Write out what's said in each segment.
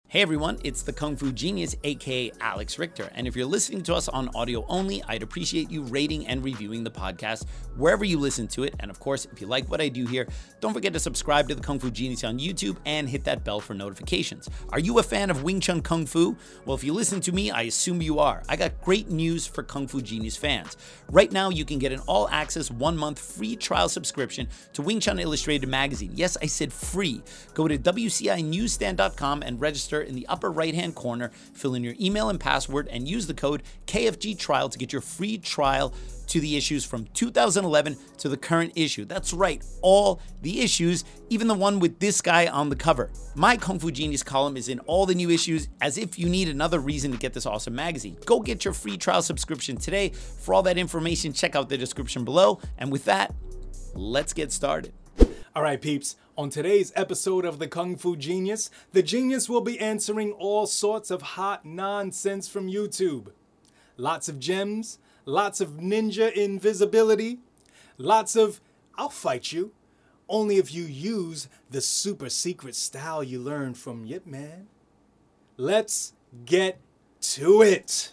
Hey everyone, it's the Kung Fu Genius, aka Alex Richter. And if you're listening to us on audio only, I'd appreciate you rating and reviewing the podcast wherever you listen to it. And of course, if you like what I do here, don't forget to subscribe to the Kung Fu Genius on YouTube and hit that bell for notifications. Are you a fan of Wing Chun Kung Fu? Well, if you listen to me, I assume you are. I got great news for Kung Fu Genius fans. Right now, you can get an all-access 1-month free trial subscription to Wing Chun Illustrated magazine. Yes, I said free. Go to WCInewsstand.com and register in the upper right-hand corner, fill in your email and password, and use the code KFG Trial to get your free trial to the issues from 2011 to the current issue. That's right, all the issues, even the one with this guy on the cover. My Kung Fu Genius column is in all the new issues, as if you need another reason to get this awesome magazine. Go get your free trial subscription today. For all that information, check out the description below. And with that, let's get started. All right, peeps. On today's episode of the Kung Fu Genius, the genius will be answering all sorts of hot nonsense from YouTube. Lots of gems, lots of ninja invisibility, lots of "I'll fight you," only if you use the super secret style you learned from Yip Man. Let's get to it.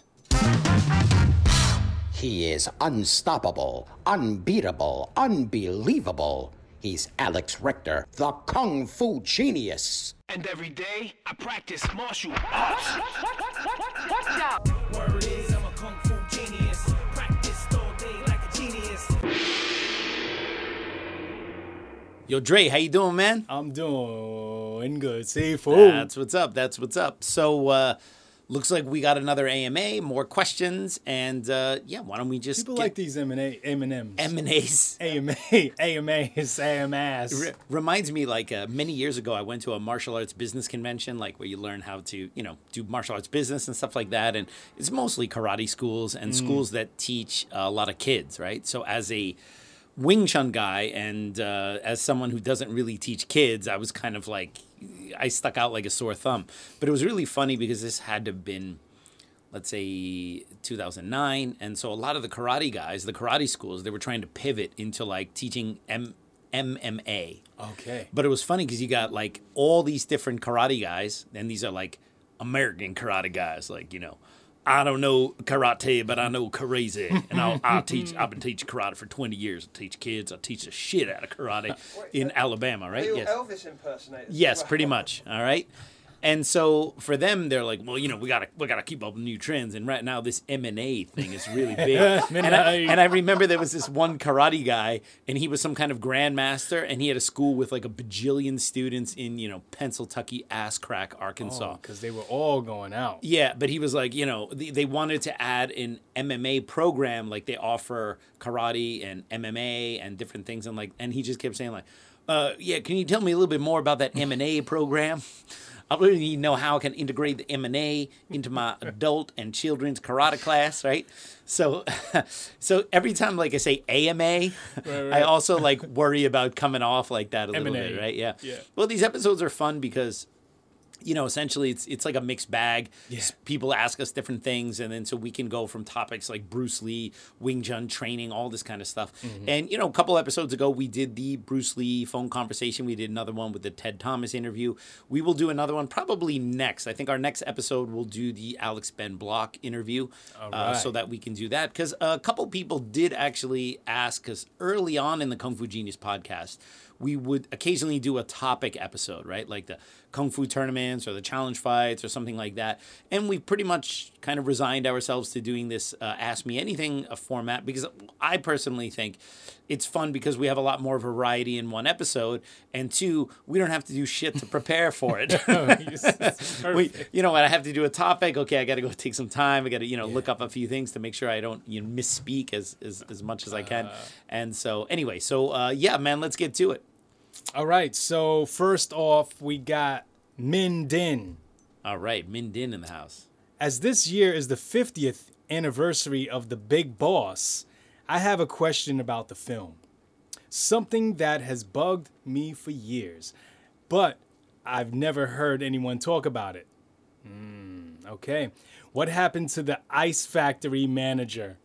He is unstoppable, unbeatable, unbelievable. He's Alex Richter, the Kung Fu Genius. And every day, I practice martial arts. Watch out! Word is, I'm a Kung Fu genius. Practiced all day like a genius. Yo, Dre, how you doing, man? I'm doing good. See, fool. That's what's up. That's what's up. So, looks like we got another AMA, more questions, and yeah, why don't we just People like these M&Ms. M&As. AMAs. Reminds me, like, many years ago, I went to a martial arts business convention, like, where you learn how to, do martial arts business and stuff like that, and it's mostly karate schools and schools that teach a lot of kids, right? So as a Wing Chun guy and as someone who doesn't really teach kids, I was kind of like, I stuck out like a sore thumb. But it was really funny because this had to have been, let's say, 2009. And so a lot of the karate guys, the karate schools, they were trying to pivot into like teaching MMA. Okay. But it was funny because you got like all these different karate guys, and these are like American karate guys, like, I don't know karate, but I know crazy, and I've been teaching karate for 20 years. I teach kids. I teach the shit out of karate in Alabama, right? Yes. Elvis impersonators. Yes, pretty much. All right. And so for them, they're like, well, we gotta keep up with new trends. And right now, this M&A thing is really big. and I remember there was this one karate guy, and he was some kind of grandmaster, and he had a school with like a bajillion students in, Pennsylvania, ass crack, Arkansas. Because they were all going out. Yeah, but he was like, they wanted to add an MMA program, like they offer karate and MMA and different things, and he just kept saying like, yeah, can you tell me a little bit more about that M&A program? I really need to know how I can integrate the M&A into my adult and children's karate class, right? So every time, like I say AMA, right. I also like worry about coming off like that a little bit, right? Yeah. Well, these episodes are fun because, essentially it's like a mixed bag. Yeah. People ask us different things, and then so we can go from topics like Bruce Lee, Wing Chun training, all this kind of stuff. Mm-hmm. And, a couple episodes ago, we did the Bruce Lee phone conversation. We did another one with the Ted Thomas interview. We will do another one probably next. I think our next episode will do the Alex Ben Block interview, so that we can do that. Because a couple people did actually ask, because early on in the Kung Fu Genius podcast, we would occasionally do a topic episode, right? Like the Kung Fu tournaments or the challenge fights or something like that. And we pretty much kind of resigned ourselves to doing this Ask Me Anything format, because I personally think it's fun because we have a lot more variety in one episode. And two, we don't have to do shit to prepare for it. I have to do a topic. Okay, I got to go take some time. I got to, look up a few things to make sure I don't misspeak as much as I can. And so anyway, yeah, man, let's get to it. All right, so first off, we got Min Din. All right, Min Din in the house. As this year is the 50th anniversary of The Big Boss, I have a question about the film. Something that has bugged me for years, but I've never heard anyone talk about it. Okay. What happened to the Ice Factory manager?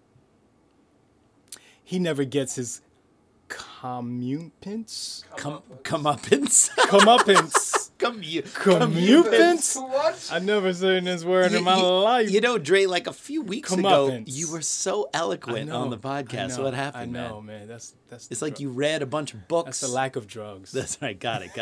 He never gets his comeuppance? Comeuppance? Comeuppance Comeuppance? What? I never seen this word in my life. You know, Dre, like a few weeks ago, Comeuppance. you were so eloquent on the podcast. What happened, I know, man? man. That's It's like you read a bunch of books. That's the lack of drugs. That's right. Got it.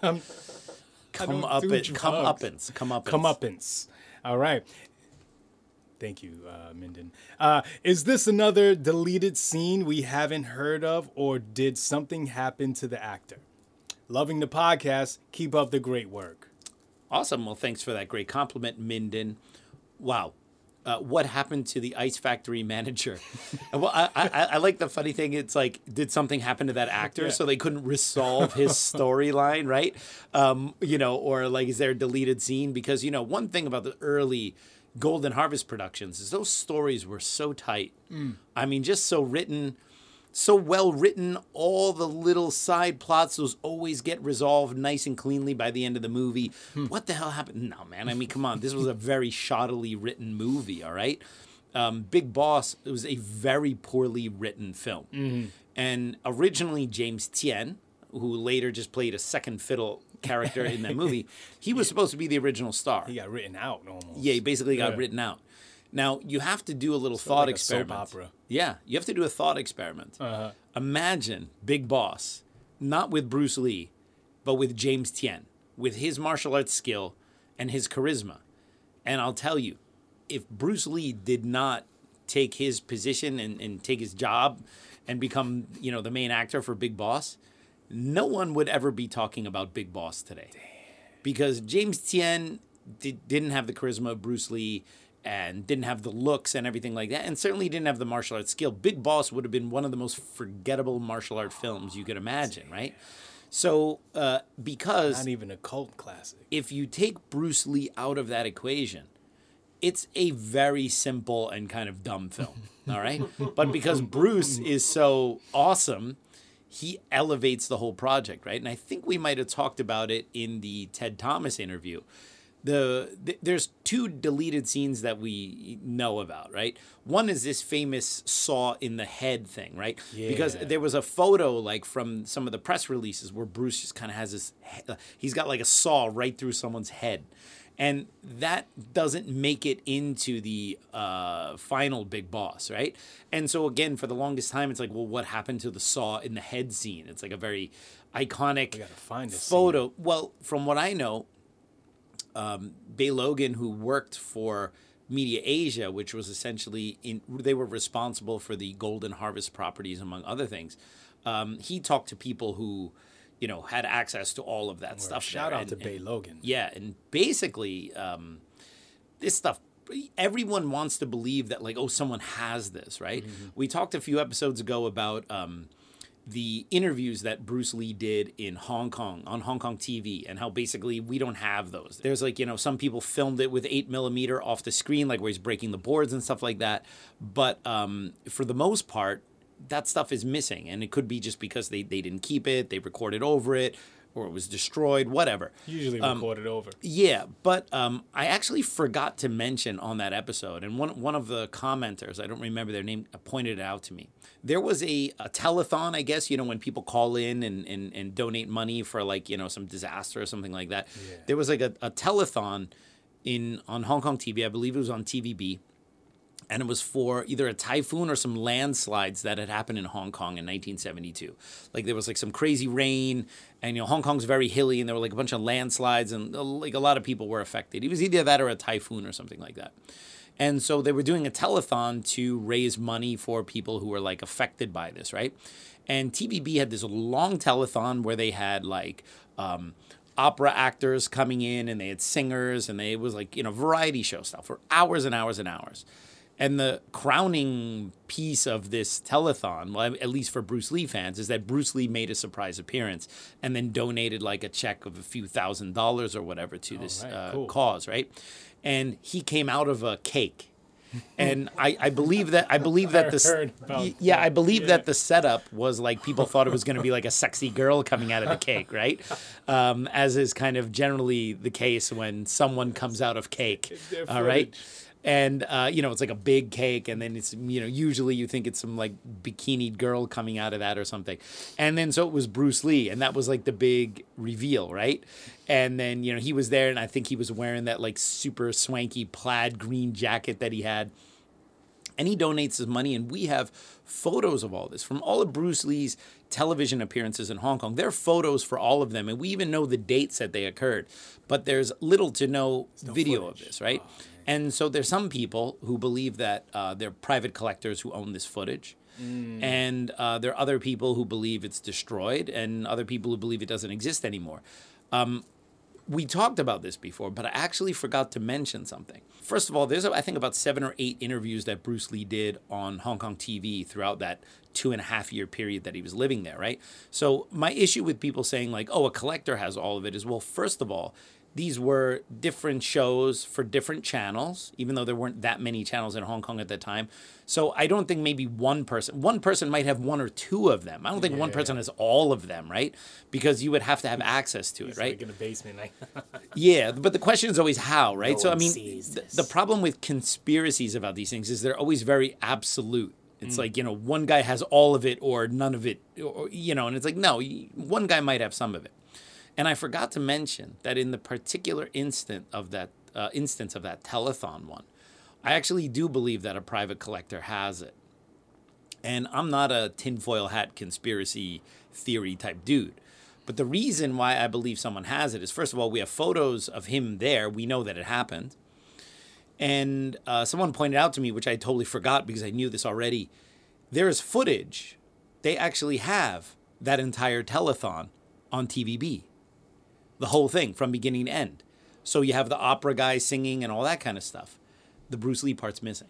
Come Comeuppance. uppance. All right. Thank you, Minden. Is this another deleted scene we haven't heard of, or did something happen to the actor? Loving the podcast. Keep up the great work. Awesome. Well, thanks for that great compliment, Minden. Wow. What happened to the Ice Factory manager? Well, I like the funny thing. It's like, did something happen to that actor so they couldn't resolve his storyline, right? Or like, is there a deleted scene? Because, one thing about the early Golden Harvest productions is those stories were so tight. I mean, just so written, so well written. All the little side plots, those always get resolved nice and cleanly by the end of the movie. What the hell happened? No, man. I mean, come on. This was a very shoddily written movie, all right? Big Boss, it was a very poorly written film. And originally James Tien, who later just played a second fiddle character in that movie, he was supposed to be the original star. He got written out almost. Yeah, he basically got written out. Now, you have to do a little thought like a soap experiment. opera. Yeah, you have to do a thought experiment. Imagine Big Boss, not with Bruce Lee, but with James Tien, with his martial arts skill and his charisma. And I'll tell you, if Bruce Lee did not take his position and take his job and become, the main actor for Big Boss, no one would ever be talking about Big Boss today. Damn. Because James Tien didn't have the charisma of Bruce Lee and didn't have the looks and everything like that, and certainly didn't have the martial arts skill. Big Boss would have been one of the most forgettable martial art films you could imagine, right? So, because... Not even a cult classic. If you take Bruce Lee out of that equation, it's a very simple and kind of dumb film, all right? But because Bruce is so awesome, he elevates the whole project, right? And I think we might have talked about it in the Ted Thomas interview. There's two deleted scenes that we know about, right? One is this famous saw in the head thing, right? Yeah. Because there was a photo like from some of the press releases where Bruce just kind of has this, he's got like a saw right through someone's head. And that doesn't make it into the final Big Boss, right? And so again, for the longest time, it's like, well, what happened to the saw in the head scene? It's like a very iconic photo. Scene. Well, from what I know, Bay Logan, who worked for Media Asia, which was essentially they were responsible for the Golden Harvest properties, among other things. He talked to people who, had access to all of that stuff. Shout out to Bay Logan. Yeah, and basically, this stuff, everyone wants to believe that, like, oh, someone has this, right? Mm-hmm. We talked a few episodes ago about the interviews that Bruce Lee did in Hong Kong, on Hong Kong TV, and how basically we don't have those. There's like, some people filmed it with 8mm off the screen, like where he's breaking the boards and stuff like that. But for the most part, that stuff is missing. And it could be just because they didn't keep it, they recorded over it, or it was destroyed, whatever. Usually recorded over. Yeah, but I actually forgot to mention on that episode, and one of the commenters, I don't remember their name, pointed it out to me. There was a telethon, I guess, when people call in and donate money for like, some disaster or something like that. Yeah. There was like a telethon on Hong Kong TV, I believe it was on TVB, and it was for either a typhoon or some landslides that had happened in Hong Kong in 1972. Like there was like some crazy rain, and Hong Kong's very hilly, and there were like a bunch of landslides, and like a lot of people were affected. It was either that or a typhoon or something like that. And so they were doing a telethon to raise money for people who were like affected by this, right? And TVB had this long telethon where they had like opera actors coming in, and they had singers, and it was like, variety show stuff for hours and hours and hours. And the crowning piece of this telethon, well, at least for Bruce Lee fans, is that Bruce Lee made a surprise appearance and then donated like a check of a few $1,000s or whatever to this cause, right? And he came out of a cake. And I believe that that the setup was like people thought it was going to be like a sexy girl coming out of the cake, right? As is kind of generally the case when someone comes out of cake, all right? And, it's like a big cake. And then it's, usually you think it's some like bikini girl coming out of that or something. And then so it was Bruce Lee. And that was like the big reveal, right? And then, he was there. And I think he was wearing that like super swanky plaid green jacket that he had. And he donates his money, and we have photos of all this from all of Bruce Lee's television appearances in Hong Kong. There are photos for all of them, and we even know the dates that they occurred. But there's little to no video of this, right? And so there's some people who believe that they're private collectors who own this footage. And there are other people who believe it's destroyed, and other people who believe it doesn't exist anymore. We talked about this before, but I actually forgot to mention something. First of all, there's, I think, about 7 or 8 interviews that Bruce Lee did on Hong Kong TV throughout that 2.5-year period that he was living there, right? So my issue with people saying like, oh, a collector has all of it is, well, first of all, these were different shows for different channels, even though there weren't that many channels in Hong Kong at that time. So I don't think maybe one person might have 1 or 2 of them. I don't think one person has all of them, right? Because you would have to have access to it, right? Like in a basement. Yeah, but the question is always how, right? No So, I one mean, sees this. the problem with conspiracies about these things is they're always very absolute. It's like, one guy has all of it or none of it, or, and it's like, no, one guy might have some of it. And I forgot to mention that in the particular instance of that telethon one, I actually do believe that a private collector has it. And I'm not a tinfoil hat conspiracy theory type dude. But the reason why I believe someone has it is, first of all, we have photos of him there. We know that it happened. And someone pointed out to me, which I totally forgot because I knew this already, there is footage. They actually have that entire telethon on TVB. The whole thing from beginning to end. So you have the opera guy singing and all that kind of stuff. The Bruce Lee part's missing.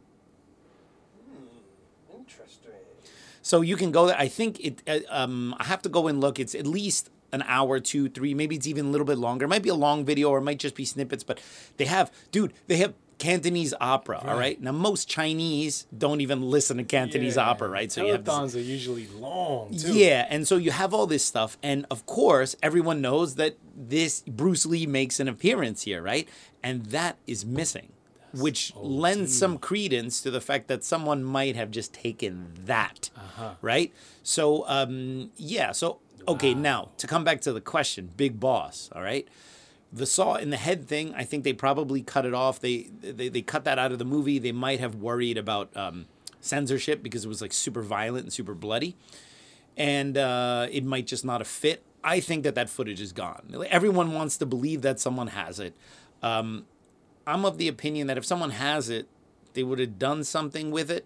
Interesting. So you can go there. I think I have to go and look. It's at least an hour, 2, 3. Maybe it's even a little bit longer. It might be a long video or it might just be snippets. But they have Cantonese opera, all right? Now, most Chinese don't even listen to Cantonese opera, right? So telethons are usually long, too. Yeah, and so you have all this stuff. And, of course, everyone knows that this Bruce Lee makes an appearance here, right? And that is missing, which lends some credence to the fact that someone might have just taken that, right? So, okay, now, to come back to the question, Big Boss, all right? The saw in the head thing, I think they probably cut it off. They cut that out of the movie. They might have worried about censorship because it was like super violent and super bloody. And it might just not have fit. I think that footage is gone. Everyone wants to believe that someone has it. I'm of the opinion that if someone has it, they would have done something with it.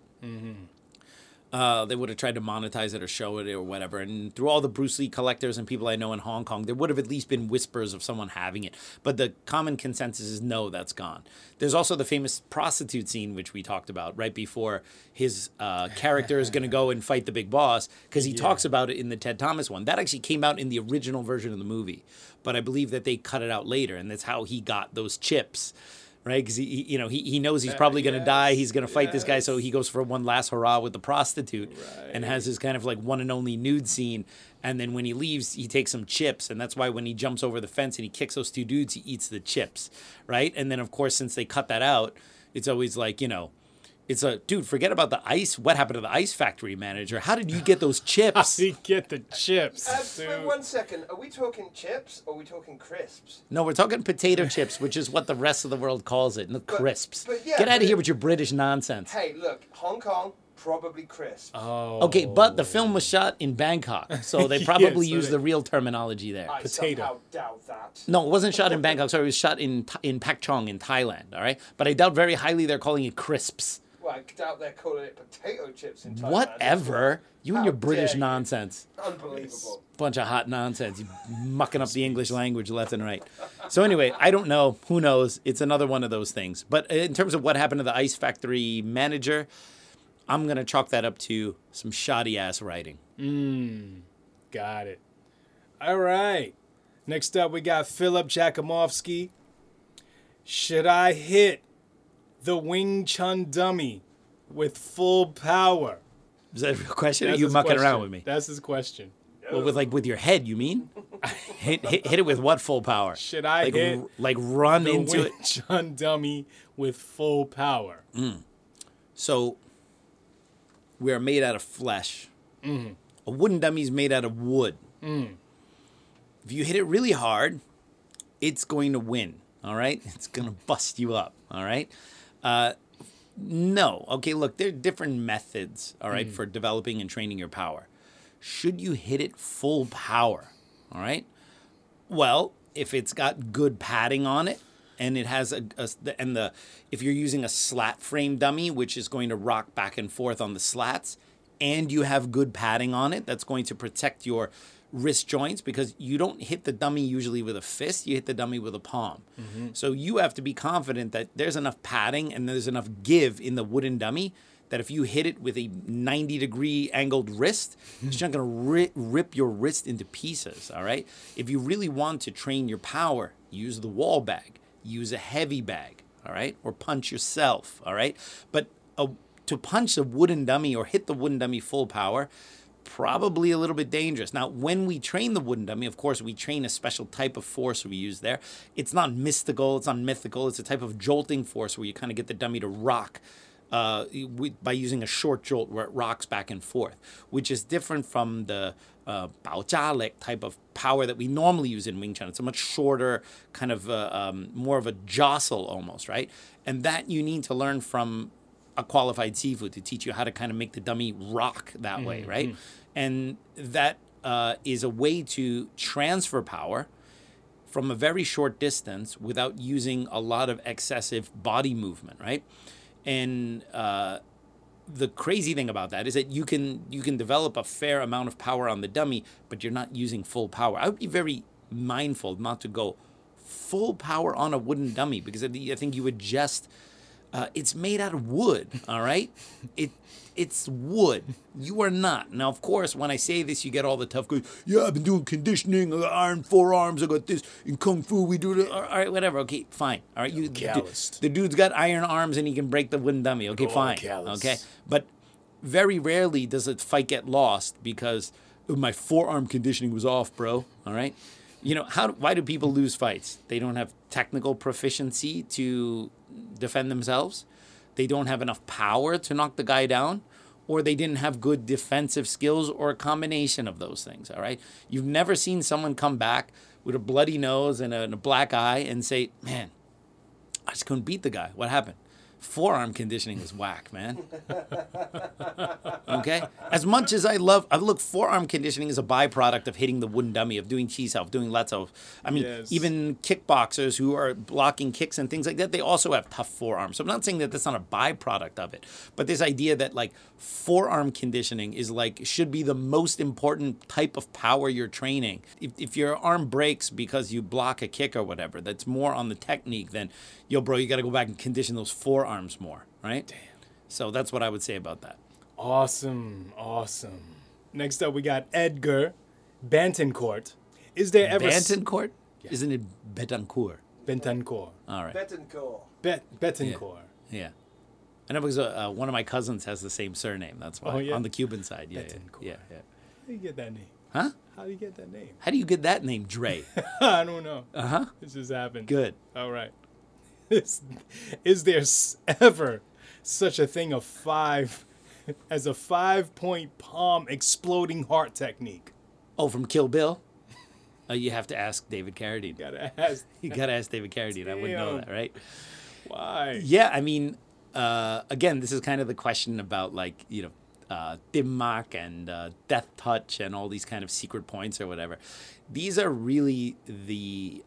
They would have tried to monetize it or show it or whatever. And through all the Bruce Lee collectors and people I know in Hong Kong, there would have at least been whispers of someone having it. But the common consensus is no, that's gone. There's also the famous prostitute scene, which we talked about right before his character is going to go and fight the big boss, because he talks about it in the Ted Thomas one. That actually came out in the original version of the movie. But I believe that they cut it out later, and that's how he got those chips. Right, because he knows he's probably going to die. He's going to fight this guy, so he goes for one last hurrah with the prostitute, and has his kind of like one and only nude scene. And then when he leaves, he takes some chips, and that's why when he jumps over the fence and he kicks those 2 dudes, he eats the chips, right? And then of course, since they cut that out, it's always like it's a dude. Forget about the ice. What happened to the ice factory manager? How did you get those chips? How did he get the chips? Wait 1 second. Are we talking chips or are we talking crisps? No, we're talking potato chips, which is what the rest of the world calls it. No, crisps. but yeah, Get out of but here with your British nonsense. Hey, look, Hong Kong, probably crisps. Okay, but the film was shot in Bangkok, so they probably used the real terminology there. I somehow doubt that. No, it wasn't shot in Bangkok. Sorry, it was shot in Pak Chong in Thailand, all right? But I doubt very highly they're calling it crisps. Well, I doubt they're calling it potato chips in Thailand. Whatever. You and your How British dare you. nonsense. Unbelievable. Bunch of hot nonsense. You mucking up the English language left and right. So anyway, I don't know. Who knows? It's another one of those things. But in terms of what happened to the ice factory manager, I'm going to chalk that up to some shoddy-ass writing. Got it. All right. Next up, we got Philip Jakumovsky. Should I hit the Wing Chun dummy with full power? Is that a real question? Or are That's you his mucking question. around with me? That's his question. Well, with your head, you mean? Hit it with what full power? Should I like, hit like run the into Wing it? Chun dummy with full power? So we are made out of flesh. A wooden dummy is made out of wood. If you hit it really hard, it's going to win. All right, it's going to bust you up. All right. No. Okay. Look, there are different methods. All right, for developing and training your power. Should you hit it full power? All right. Well, if it's got good padding on it, and it has if you're using a slat frame dummy, which is going to rock back and forth on the slats, and you have good padding on it, that's going to protect your wrist joints, because you don't hit the dummy usually with a fist, you hit the dummy with a palm. So you have to be confident that there's enough padding and there's enough give in the wooden dummy that if you hit it with a 90-degree angled wrist, it's not going to rip your wrist into pieces, all right? If you really want to train your power, use the wall bag, use a heavy bag, all right? Or punch yourself, all right? But to punch a wooden dummy or hit the wooden dummy full power, probably a little bit dangerous. Now, when we train the wooden dummy, of course, we train a special type of force we use there. It's not mystical, it's not mythical. It's a type of jolting force where you kind of get the dummy to rock by using a short jolt where it rocks back and forth, which is different from the baojia type of power that we normally use in Wing Chun. It's a much shorter, kind of more of a jostle almost, right? And that you need to learn from a qualified sifu to teach you how to kind of make the dummy rock that way, right? And that is a way to transfer power from a very short distance without using a lot of excessive body movement, right? And the crazy thing about that is that you can develop a fair amount of power on the dummy, but you're not using full power. I would be very mindful not to go full power on a wooden dummy, because I think you would just it's made out of wood, all right? It's wood. You are not. Now, of course, when I say this, you get all the tough guys. Yeah, I've been doing conditioning. I got iron forearms. I got this. In Kung Fu, we do it. All right, whatever. Okay, fine. All right, you calloused. The dude's got iron arms and he can break the wooden dummy. Okay, fine. Callous. Okay, but very rarely does a fight get lost because my forearm conditioning was off, bro. All right. You know, why do people lose fights? They don't have technical proficiency to defend themselves. They don't have enough power to knock the guy down, or they didn't have good defensive skills, or a combination of those things, all right? You've never seen someone come back with a bloody nose and a black eye and say, man, I just couldn't beat the guy. What happened? Forearm conditioning was whack, man. Okay? As much as look, forearm conditioning is a byproduct of hitting the wooden dummy, of doing chi self, doing letso. I mean, Yes. even kickboxers who are blocking kicks and things like that, they also have tough forearms. So I'm not saying that that's not a byproduct of it, but this idea that like forearm conditioning is should be the most important type of power you're training. If your arm breaks because you block a kick or whatever, that's more on the technique than, yo, bro, you got to go back and condition those forearms more, right? Damn. So that's what I would say about that. Awesome. Next up, we got Edgar Bantencourt. Is there ever... Bantencourt? Yeah. Isn't it Betancourt? Bentancourt. All right. Betancourt. Betancourt. Yeah. I know because one of my cousins has the same surname. That's why. Oh, yeah? On the Cuban side. Yeah, Betancourt. yeah. How do you get that name? Huh? How do you get that name? How do you get that name, Dre? I don't know. Uh-huh. This just happened. Good. All right. Is there ever such a thing as a 5-point palm exploding heart technique? Oh, from Kill Bill? You have to ask David Carradine. Gotta ask. You got to ask David Carradine. I wouldn't know Damn. that, right? Why? Yeah, I mean, again, this is kind of the question about Dimmak and Death Touch and all these kind of secret points or whatever. These are really the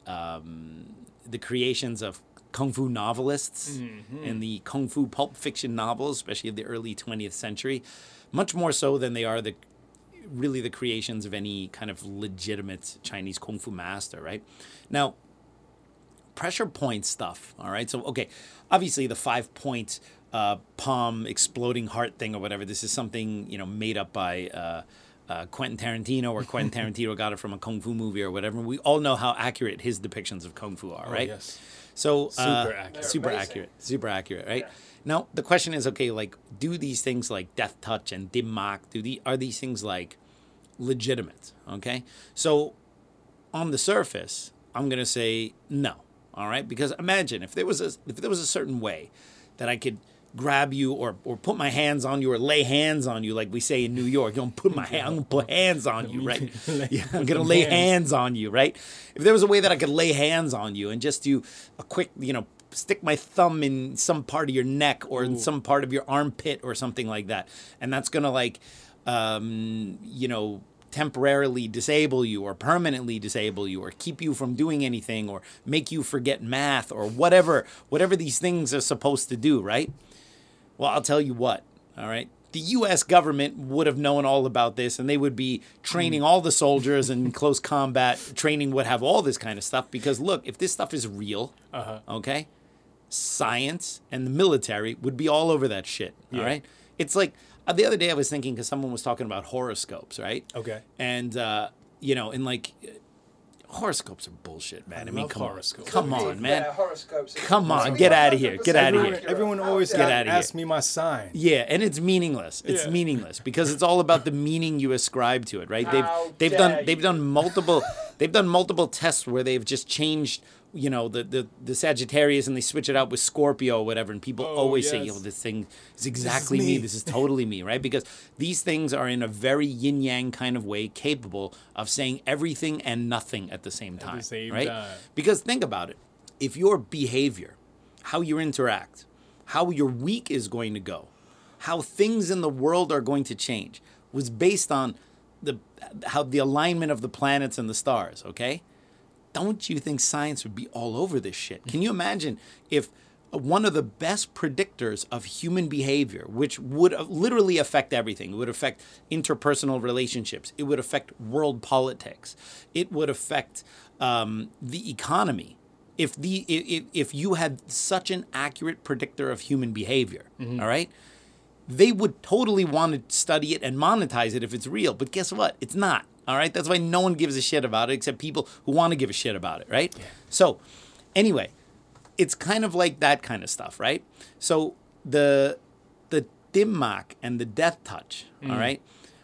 creations of Kung Fu novelists and the Kung Fu pulp fiction novels, especially of the early 20th century, much more so than they are the creations of any kind of legitimate Chinese Kung Fu master, right? Now, pressure point stuff, all right? So, okay, obviously the 5-point palm exploding heart thing or whatever, this is something, made up by Quentin Tarantino, or Quentin Tarantino got it from a Kung Fu movie or whatever. We all know how accurate his depictions of Kung Fu are, right? Yes. So Super accurate. Super accurate, right? Yeah. Now the question is, okay, do these things like Death Touch and Dimmak, are these things legitimate? Okay, so on the surface, I'm going to say no. All right? Because imagine if there was a certain way that I could grab you or put my hands on you or lay hands on you, like we say in New York. I'm gonna put hands on you, right? Yeah, I'm gonna lay hands on you, right? If there was a way that I could lay hands on you and just do a quick, stick my thumb in some part of your neck or in some part of your armpit or something like that, and that's gonna temporarily disable you or permanently disable you or keep you from doing anything or make you forget math or whatever these things are supposed to do, right? Well, I'll tell you what, all right? The U.S. government would have known all about this, and they would be training all the soldiers in close combat. Training would have all this kind of stuff because, look, if this stuff is real, okay, science and the military would be all over that shit, all right? It's like the other day I was thinking because someone was talking about horoscopes, right? Okay. And, horoscopes are bullshit, man. I mean, come horoscopes. on. Come on, man. Yeah, horoscopes. Come on, get out of here. Get out of here. Everyone always Get outta here. asks me my sign. Yeah, and it's meaningless. It's Yeah. meaningless because it's all about the meaning you ascribe to it, right? How They've dare done multiple tests where they've just changed, the Sagittarius and they switch it out with Scorpio or whatever, and people always say, yes. this thing is exactly me. me. This is totally me, right? Because these things are in a very yin yang kind of way capable of saying everything and nothing at the same time, same right? time. Because think about it. If your behavior, how you interact, how your week is going to go, how things in the world are going to change was based on how the alignment of the planets and the stars, okay? Don't you think science would be all over this shit? Can you imagine if one of the best predictors of human behavior, which would literally affect everything, it would affect interpersonal relationships, it would affect world politics, it would affect the economy, if you had such an accurate predictor of human behavior, all right? They would totally want to study it and monetize it if it's real. But guess what? It's not. All right? That's why no one gives a shit about it except people who want to give a shit about it, right? Yeah. So, anyway, it's kind of like that kind of stuff, right? So, the Dimmak and the death touch, all right?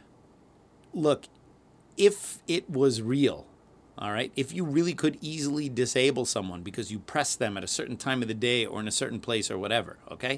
Look, if it was real, all right, if you really could easily disable someone because you press them at a certain time of the day or in a certain place or whatever, okay?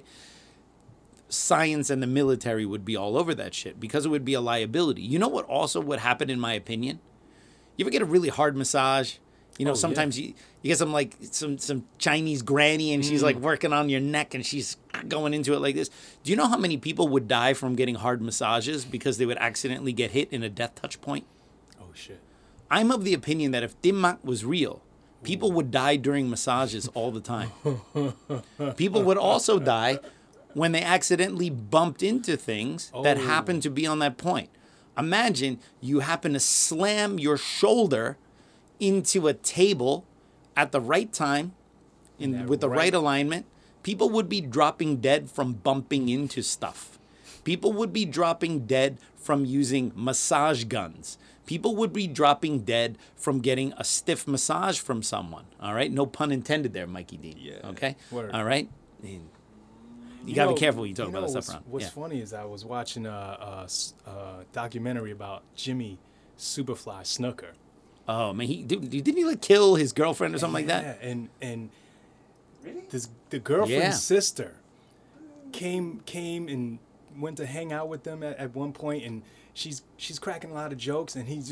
Science and the military would be all over that shit because it would be a liability. You know what also would happen, in my opinion? You ever get a really hard massage? Sometimes you get some Chinese granny and she's like working on your neck and she's going into it like this. Do you know how many people would die from getting hard massages because they would accidentally get hit in a death touch point? Oh, shit. I'm of the opinion that if Dimmak was real, people would die during massages all the time. People would also die when they accidentally bumped into things that happened to be on that point. Imagine you happen to slam your shoulder into a table at the right time with the right alignment. People would be dropping dead from bumping into stuff. People would be dropping dead from using massage guns. People would be dropping dead from getting a stiff massage from someone. All right? No pun intended there, Mikey Dean. Yeah. Okay? Word. All right? You got to be careful when you talk about this stuff around. What's funny is I was watching a documentary about Jimmy Superfly Snooker. Oh, man. Didn't he kill his girlfriend or something like that? Yeah, and Really? the girlfriend's Yeah. sister came and went to hang out with them at one point, and she's cracking a lot of jokes, and he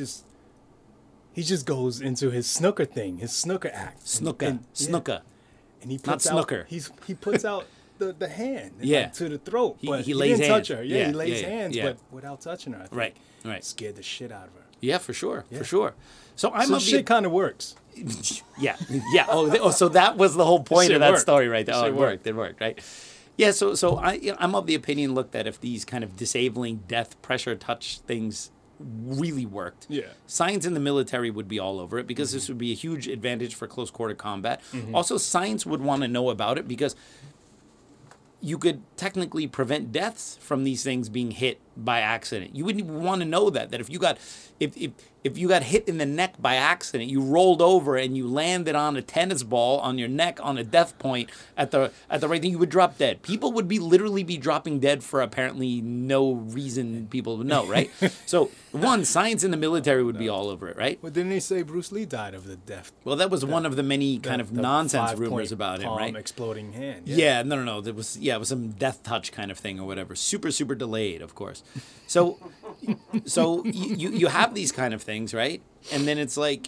just goes into his snooker thing, his snooker act. Snooker. And he puts Not out, snooker. He puts out the hand Yeah. to the throat, but he he lays didn't touch hands. her. Yeah, Yeah, he lays yeah, hands, yeah. but without touching her. I think. Right. Scared the shit out of her. Yeah, for sure. Yeah. For sure. So I'm So of the shit kind of works. Yeah. So that was the whole point Shit of that worked. story right there. Oh, Shit it worked. It worked, right? Yeah, so I'm of the opinion, look, that if these kind of disabling death pressure touch things really worked, Yeah. science in the military would be all over it because this would be a huge advantage for close quarter combat. Also, science would want to know about it because you could technically prevent deaths from these things being hit by accident. You wouldn't even want to know that if you got if you got hit in the neck by accident, you rolled over and you landed on a tennis ball on your neck on a death point at the right thing, you would drop dead. People would literally be dropping dead for apparently no reason people would know, right? So one, science in the military would be all over it, right? Well, didn't they say Bruce Lee died of the death? Well, that was one of the many kind of the nonsense 5-point rumors about him, palm right? Exploding hand. Yeah, no. There was it was some death touch kind of thing or whatever. Super delayed, of course. So you have these kind of things, right? And then it's like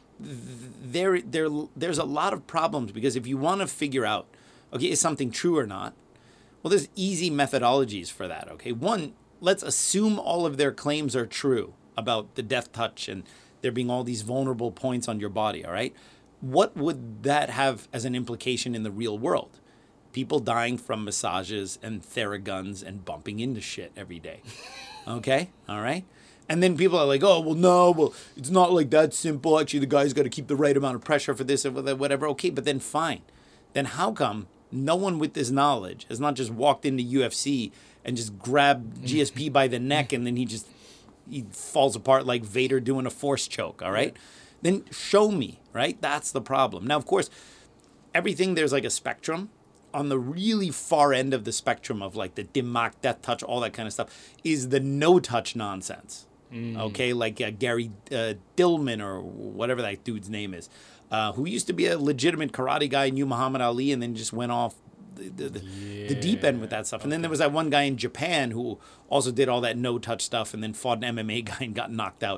there's a lot of problems because if you want to figure out, okay, is something true or not? Well, there's easy methodologies for that. Okay, one, let's assume all of their claims are true about the death touch and there being all these vulnerable points on your body. All right, what would that have as an implication in the real world? People dying from massages and Theraguns and bumping into shit every day. Okay? All right? And then people are like, oh, well, it's not like that simple. Actually, the guy's got to keep the right amount of pressure for this or whatever. Okay, but then fine. Then how come no one with this knowledge has not just walked into UFC and just grabbed GSP by the neck and then he falls apart like Vader doing a force choke, all right? Then show me, right? That's the problem. Now, of course, everything, there's like a spectrum. On the really far end of the spectrum of like the Dimmak, death touch, all that kind of stuff, is the no-touch nonsense. Okay, like Gary Dillman or whatever that dude's name is, who used to be a legitimate karate guy, knew Muhammad Ali, and then just went off the deep end with that stuff. And then there was that one guy in Japan who also did all that no-touch stuff and then fought an MMA guy and got knocked out.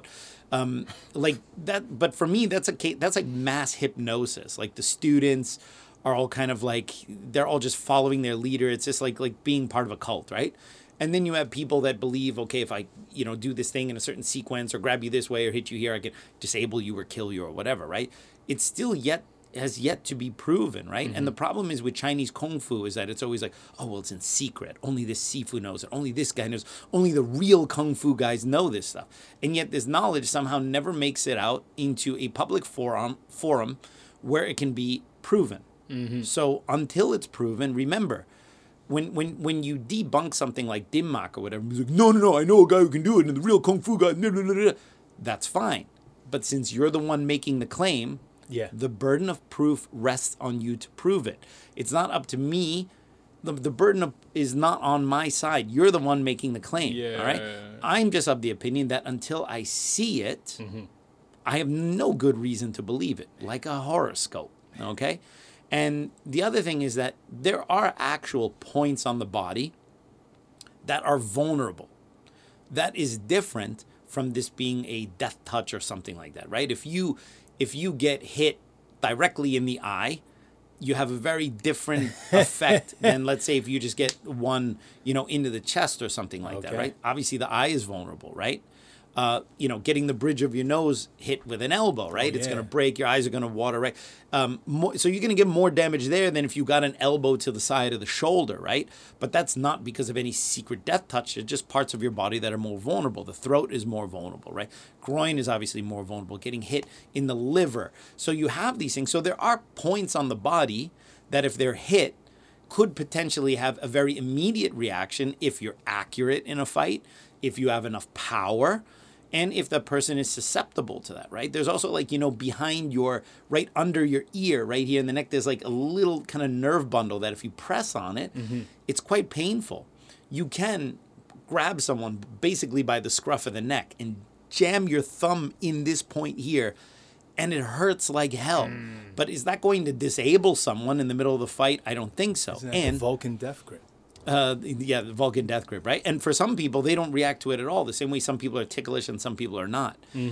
Like that, but for me, that's like mass hypnosis. Like the students are all kind of like, they're all just following their leader. It's just like being part of a cult, right? And then you have people that believe, okay, if I, do this thing in a certain sequence or grab you this way or hit you here, I can disable you or kill you or whatever, right? It's still has yet to be proven, right? And the problem is with Chinese Kung Fu is that it's always like, oh, well, it's in secret. Only this Sifu knows it. Only this guy knows. Only the real Kung Fu guys know this stuff. And yet this knowledge somehow never makes it out into a public forum where it can be proven. So until it's proven, remember, when you debunk something like Dimmak or whatever, it's like, no, I know a guy who can do it, and the real Kung Fu guy, that's fine. But since you're the one making the claim, the burden of proof rests on you to prove it. It's not up to me. The burden is not on my side. You're the one making the claim. All right? I'm just of the opinion that until I see it, I have no good reason to believe it, like a horoscope. Okay? And the other thing is that there are actual points on the body that are vulnerable. That is different from this being a death touch or something like that, right? If you get hit directly in the eye, you have a very different effect than, let's say, if you just get one, into the chest or something like that, right? Obviously, the eye is vulnerable, right? Getting the bridge of your nose hit with an elbow, right? It's going to break. Your eyes are going to water, right? So you're going to get more damage there than if you got an elbow to the side of the shoulder, right? But that's not because of any secret death touch. It's just parts of your body that are more vulnerable. The throat is more vulnerable, right? Groin is obviously more vulnerable. Getting hit in the liver. So you have these things. So there are points on the body that if they're hit could potentially have a very immediate reaction if you're accurate in a fight, if you have enough power, and if the person is susceptible to that, right? There's also behind right under your ear, right here in the neck, there's like a little kind of nerve bundle that if you press on it, it's quite painful. You can grab someone basically by the scruff of the neck and jam your thumb in this point here, and it hurts like hell. But is that going to disable someone in the middle of the fight? I don't think so. Isn't that the Vulcan death grip? The Vulcan death grip, right? And for some people, they don't react to it at all. The same way some people are ticklish and some people are not.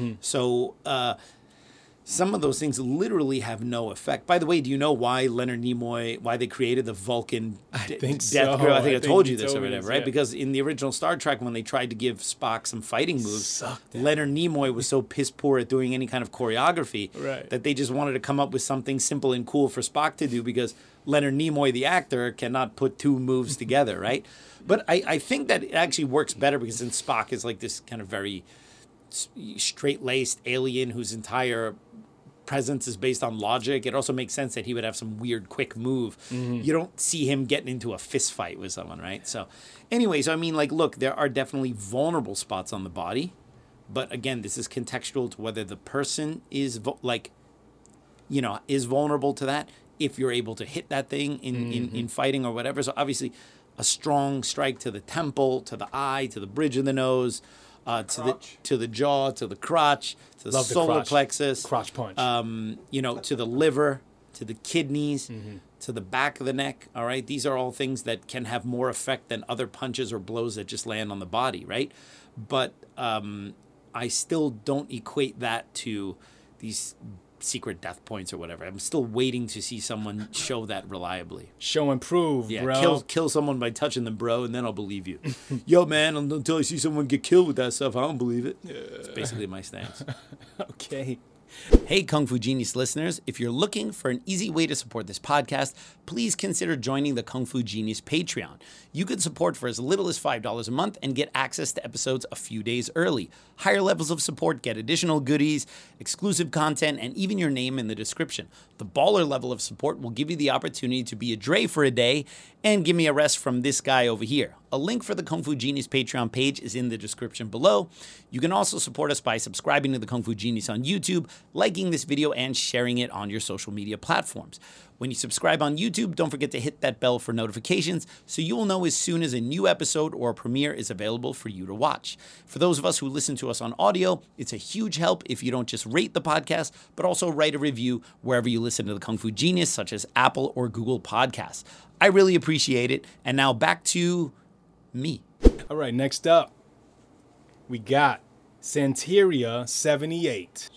So some of those things literally have no effect. By the way, do you know why Leonard Nimoy, why they created the Vulcan death grip? I think I told you this or whatever, right? Because in the original Star Trek, when they tried to give Spock some fighting moves, Leonard Nimoy was so piss poor at doing any kind of choreography that they just wanted to come up with something simple and cool for Spock to do because Leonard Nimoy, the actor, cannot put two moves together, right? But I think that it actually works better because then Spock is like this kind of very straight-laced alien whose entire presence is based on logic. It also makes sense that he would have some weird quick move. You don't see him getting into a fist fight with someone, right? So anyway, so I mean, like, look, there are definitely vulnerable spots on the body. But again, this is contextual to whether the person is is vulnerable to that. If you're able to hit that thing in fighting or whatever. So obviously a strong strike to the temple, to the eye, to the bridge of the nose, to the jaw, to the crotch, to the solar plexus. Crotch punch. To the liver, to the kidneys, to the back of the neck. All right. These are all things that can have more effect than other punches or blows that just land on the body. Right. But I still don't equate that to these secret death points or whatever. I'm still waiting to see someone show that reliably. Show and prove, Yeah, bro. kill someone by touching them, bro, and then I'll believe you. Yo, man, until I see someone get killed with that stuff, I don't believe it. It's basically my stance. Okay. Hey, Kung Fu Genius listeners, if you're looking for an easy way to support this podcast, please consider joining the Kung Fu Genius Patreon. You can support for as little as $5 a month and get access to episodes a few days early. Higher levels of support get additional goodies, exclusive content, and even your name in the description. The baller level of support will give you the opportunity to be a Dre for a day and give me a rest from this guy over here. A link for the Kung Fu Genius Patreon page is in the description below. You can also support us by subscribing to the Kung Fu Genius on YouTube, liking this video, and sharing it on your social media platforms. When you subscribe on YouTube, don't forget to hit that bell for notifications so you will know as soon as a new episode or a premiere is available for you to watch. For those of us who listen to us on audio, it's a huge help if you don't just rate the podcast, but also write a review wherever you listen to the Kung Fu Genius, such as Apple or Google Podcasts. I really appreciate it. And now back to me. All right, next up, we got Santeria 78.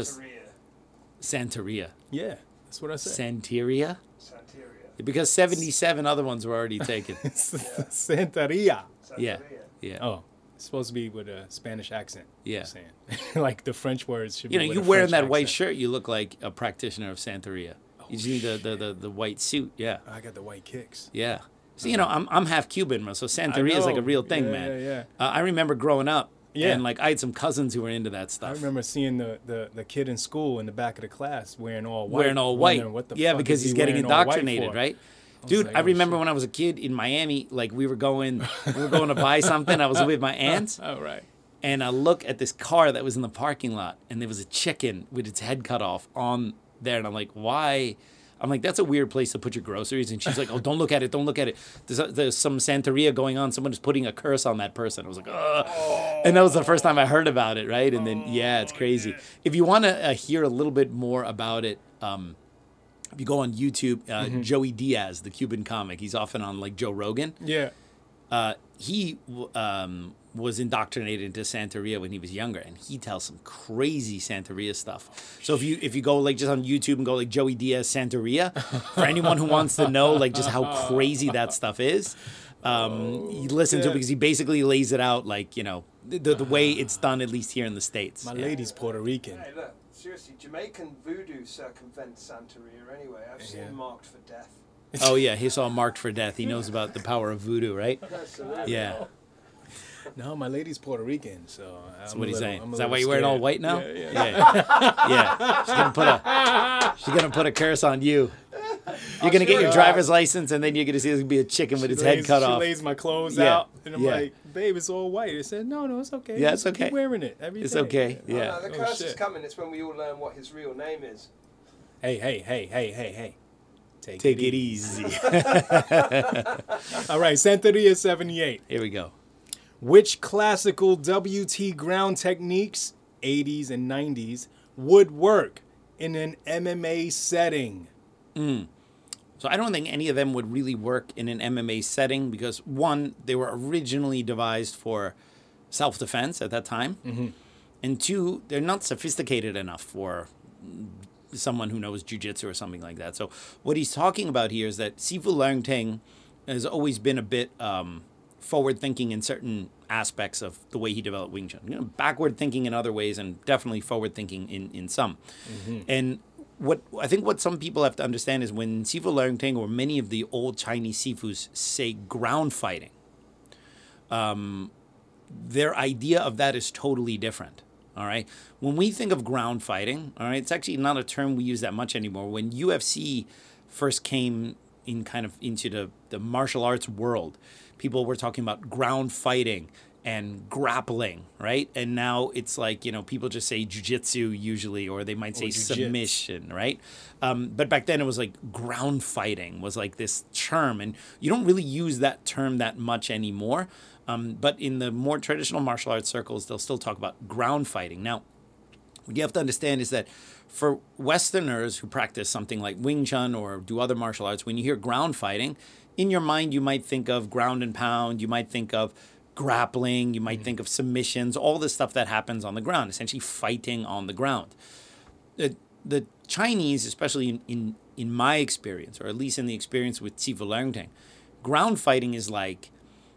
Santeria. Yeah, that's what I said. Santeria? Santeria. Because 77 other ones were already taken. Santeria. Yeah. Yeah. Oh, it's supposed to be with a Spanish accent. Yeah. I'm saying. Like the French words should be with You a wearing French that white accent. shirt, you look like a practitioner of Santeria. You just need the white suit. Yeah. I got the white kicks. Yeah. So, I'm half Cuban, so Santeria is like a real thing, Yeah, man. yeah. I remember growing up, Yeah. and like I had some cousins who were into that I stuff. remember seeing the kid in school in the back of the class wearing all white. Wearing all white. wondering What the Yeah, fuck because is he's he getting wearing all white indoctrinated, for? right? was Dude, like, I oh, remember shit. when I was a kid in Miami, like we were going to buy something. I was with my aunts. Oh, right. And I look at this car that was in the parking lot, and there was a chicken with its head cut off on there. And I'm like, why? I'm like, that's a weird place to put your groceries. And she's like, oh, don't look at it. Don't look at it. There's some Santeria going on. Someone is putting a curse on that person. I was like, ugh. And that was the first time I heard about it, right? And then, yeah, it's crazy. If you want to hear a little bit more about it, if you go on YouTube, Joey Diaz, the Cuban comic, he's often on like Joe Rogan. Yeah. He was indoctrinated into Santeria when he was younger, and he tells some crazy Santeria stuff. So if you go like just on YouTube and go like Joey Diaz Santeria, for anyone who wants to know like just how crazy that stuff is, you listen to it because he basically lays it out like the way it's done, at least here in the States. My Yeah. lady's Puerto Rican. Hey, look, seriously, Jamaican voodoo circumvents Santeria anyway. I've seen Yeah. marked for death. Oh yeah, he saw Marked for Death. He knows about the power of voodoo, right? Absolutely. Yeah. No, my lady's Puerto Rican, so That's I'm what a he's little- saying. I'm a Is that why little you're wearing all scared. white now? Yeah. Yeah. She's gonna put a curse on you. You're gonna get your driver's license, and then you're gonna see there's gonna be a chicken with its head cut she off. lays my clothes Yeah, out, and I'm yeah. like, babe, it's all white. It said, no, it's okay. Yeah, it's Just keep okay. wearing it every It's day. okay. Oh, Yeah. no, the Oh, curse is shit. coming. It's when we all learn what his real name is. Hey. Take it easy. All right, Santeria 78. Here we go. Which classical WT ground techniques, 80s and 90s, would work in an MMA setting? So I don't think any of them would really work in an MMA setting because one, they were originally devised for self-defense at that time, and two, they're not sophisticated enough for someone who knows jiu-jitsu or something like that. So what he's talking about here is that Sifu Leung-Ting has always been a bit forward-thinking in certain aspects of the way he developed Wing Chun. Backward-thinking in other ways and definitely forward-thinking in some. And what some people have to understand is when Sifu Leung-Ting or many of the old Chinese Sifus say ground fighting, their idea of that is totally different. All right. When we think of ground fighting, all right, it's actually not a term we use that much anymore. When UFC first came in kind of into the martial arts world, people were talking about ground fighting and grappling, right? And now it's like, people just say jujitsu usually, or they might say submission, right? But back then it was like ground fighting was like this term, and you don't really use that term that much anymore. But in the more traditional martial arts circles, they'll still talk about ground fighting. Now, what you have to understand is that for Westerners who practice something like Wing Chun or do other martial arts, when you hear ground fighting, in your mind you might think of ground and pound, you might think of grappling, you might think of submissions, all the stuff that happens on the ground, essentially fighting on the ground. The Chinese, especially in my experience, or at least in the experience with Sifu Leungting, ground fighting is like,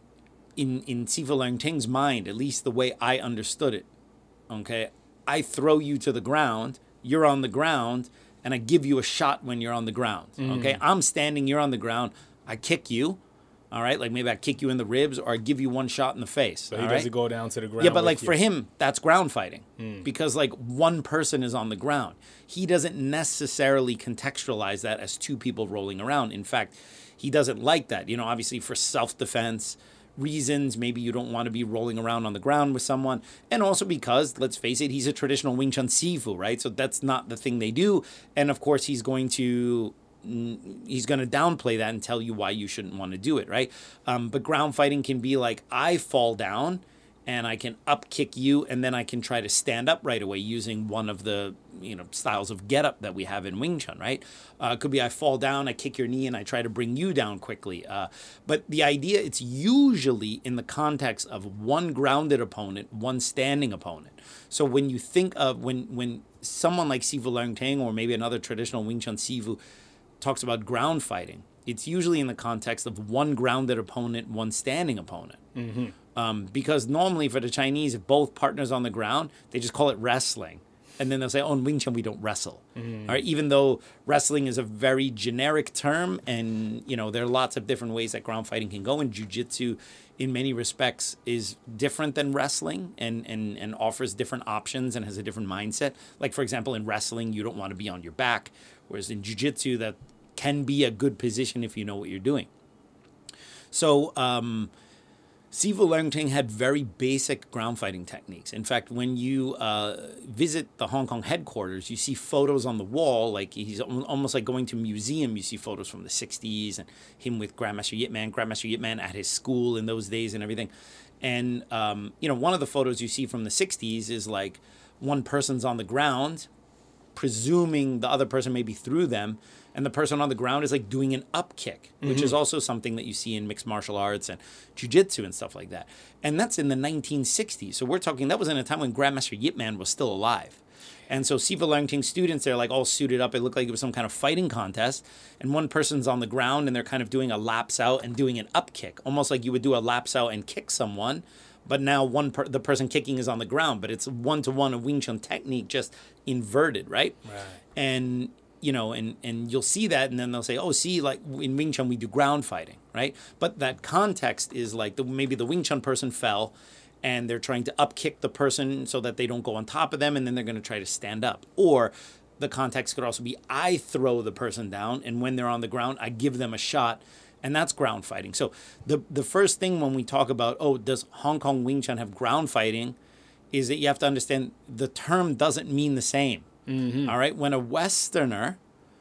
in Sifu Leungting's mind, at least the way I understood it, okay, I throw you to the ground, you're on the ground, and I give you a shot when you're on the ground, okay? I'm standing, you're on the ground, I kick you, all right? Like maybe I kick you in the ribs, or I give you one shot in the face. So he doesn't go down to the ground. Yeah, but like for him, that's ground fighting because like one person is on the ground. He doesn't necessarily contextualize that as two people rolling around. In fact, he doesn't like that. Obviously for self-defense reasons, maybe you don't want to be rolling around on the ground with someone, and also because, let's face it, he's a traditional Wing Chun Sifu, right? So that's not the thing they do, and of course he's going to downplay that and tell you why you shouldn't want to do it, right? But ground fighting can be like, I fall down and I can up kick you, and then I can try to stand up right away using one of the styles of get up that we have in Wing Chun, right? It could be I fall down, I kick your knee, and I try to bring you down quickly. But the idea, it's usually in the context of one grounded opponent, one standing opponent. So when you think of when someone like Sifu Leungting or maybe another traditional Wing Chun Sifu talks about ground fighting, it's usually in the context of one grounded opponent, one standing opponent. Because normally for the Chinese, if both partners on the ground, they just call it wrestling. And then they'll say, oh, in Wing Chun, we don't wrestle. All right? Even though wrestling is a very generic term, and, there are lots of different ways that ground fighting can go. And jiu-jitsu, in many respects, is different than wrestling and offers different options and has a different mindset. Like, for example, in wrestling, you don't want to be on your back. Whereas in jiu-jitsu, that can be a good position if you know what you're doing. So, Sifu Leungting had very basic ground fighting techniques. In fact, when you visit the Hong Kong headquarters, you see photos on the wall, like he's almost like going to a museum. You see photos from the 60s and him with Grandmaster Yip Man at his school in those days and everything. And, one of the photos you see from the 60s is like one person's on the ground, presuming the other person maybe threw them, and the person on the ground is like doing an up kick, which is also something that you see in mixed martial arts and jiu-jitsu and stuff like that. And that's in the 1960s. So we're talking, that was in a time when Grandmaster Yip Man was still alive. And so Sifu Leungting students, they're like all suited up. It looked like it was some kind of fighting contest. And one person's on the ground and they're kind of doing a laps out and doing an up kick, almost like you would do a laps out and kick someone. But now the person kicking is on the ground, but it's one-to-one a Wing Chun technique, just inverted, right? And and you'll see that, and then they'll say, oh, see, like in Wing Chun, we do ground fighting, right? But that context is like maybe the Wing Chun person fell, and they're trying to up kick the person so that they don't go on top of them, and then they're going to try to stand up. Or the context could also be I throw the person down, and when they're on the ground, I give them a shot, and that's ground fighting. So the first thing when we talk about, oh, does Hong Kong Wing Chun have ground fighting, is that you have to understand the term doesn't mean the same. All right? When a Westerner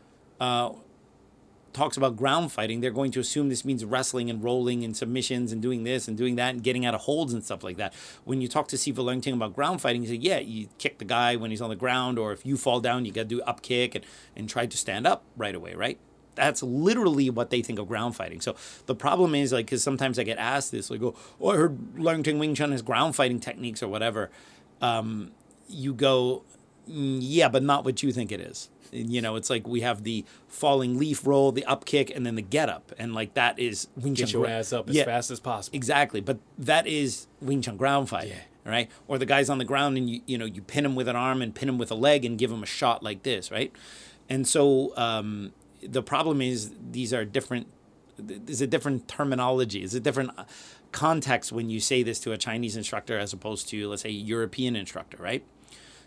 talks about ground fighting, they're going to assume this means wrestling and rolling and submissions and doing this and doing that and getting out of holds and stuff like that. When you talk to Sifu Leungting about ground fighting, you say, yeah, you kick the guy when he's on the ground, or if you fall down, you got to do up kick and try to stand up right away, right? That's literally what they think of ground fighting. So the problem is, like, because sometimes I get asked this, like, oh, I heard Leungting Wing Chun has ground fighting techniques or whatever. You go, yeah, but not what you think it is. It's like we have the falling leaf roll, the up kick, and then the get up. And like that is Wing Chun. Get your ass up as fast as possible. Exactly. But that is Wing Chun ground fighting. Right? Or the guy's on the ground and you pin him with an arm and pin him with a leg and give him a shot like this, right? And so the problem is these are different. There's a different terminology. It's a different context when you say this to a Chinese instructor as opposed to, let's say, a European instructor, right?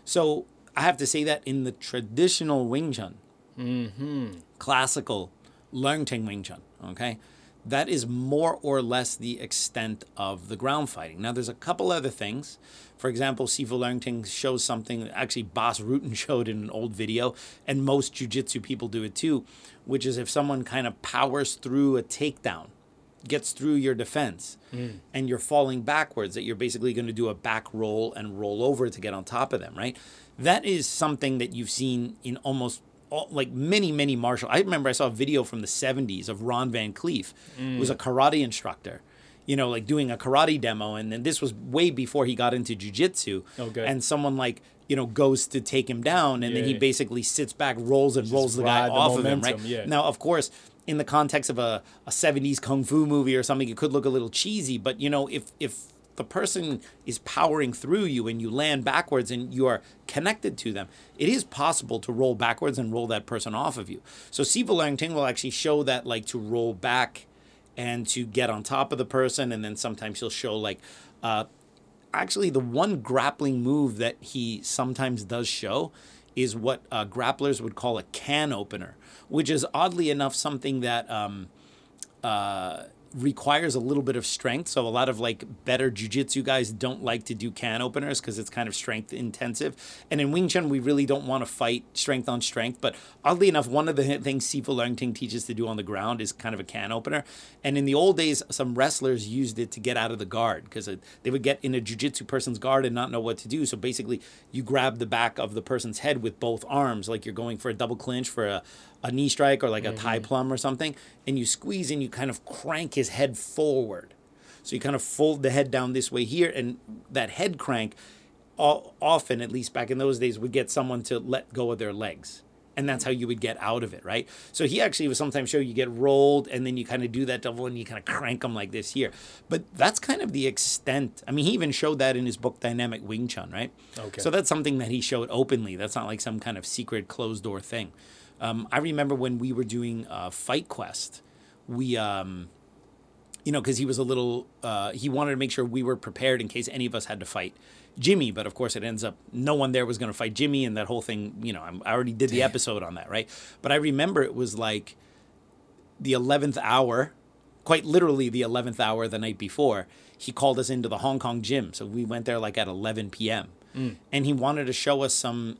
So I have to say that in the traditional Wing Chun, classical Leung Ting Wing Chun, okay, that is more or less the extent of the ground fighting. Now, there's a couple other things. For example, Sifu Leung Ting shows something, actually Bas Rutten showed in an old video, and most jiu-jitsu people do it too, which is if someone kind of powers through a takedown, gets through your defense, and you're falling backwards, that you're basically going to do a back roll and roll over to get on top of them, right? That is something that you've seen in almost like many martial. I remember I saw a video from the 70s of Ron Van Cleef, who was a karate instructor, you know, like doing a karate demo. And then this was way before he got into jiu-jitsu. Okay. And someone like, you know, goes to take him down, and then he basically sits back, rolls the guy off of him, right? Yeah. Now, of course, in the context of a 70s kung fu movie or something, it could look a little cheesy, but, you know, if the person is powering through you and you land backwards and you are connected to them, it is possible to roll backwards and roll that person off of you. So Sifu Leung Ting will actually show that, like, to roll back and to get on top of the person, and then sometimes he'll show, like, actually the one grappling move that he sometimes does show is what grapplers would call a can opener, which is oddly enough something that requires a little bit of strength. So a lot of like better jiu-jitsu guys don't like to do can openers because it's kind of strength intensive. And in Wing Chun, we really don't want to fight strength on strength. But oddly enough, one of the things Sifu Leung Ting teaches to do on the ground is kind of a can opener. And in the old days, some wrestlers used it to get out of the guard because they would get in a jiu-jitsu person's guard and not know what to do. So basically, you grab the back of the person's head with both arms, like you're going for a double clinch for a knee strike or like a Thai plum or something, and you squeeze and you kind of crank his head forward. So you kind of fold the head down this way here, and that head crank often, at least back in those days, would get someone to let go of their legs. And that's how you would get out of it, right? So he actually would sometimes show you get rolled, and then you kind of do that double, and you kind of crank them like this here. But that's kind of the extent. I mean, he even showed that in his book, Dynamic Wing Chun, right? Okay. So that's something that he showed openly. That's not like some kind of secret closed-door thing. I remember when we were doing Fight Quest, we, you know, because he was a little, he wanted to make sure we were prepared in case any of us had to fight Jimmy. But of course, it ends up no one there was going to fight Jimmy, and that whole thing, you know, I already did the episode on that, right? But I remember it was like the 11th hour, quite literally the 11th hour the night before, he called us into the Hong Kong gym. So we went there like at 11 p.m. And he wanted to show us some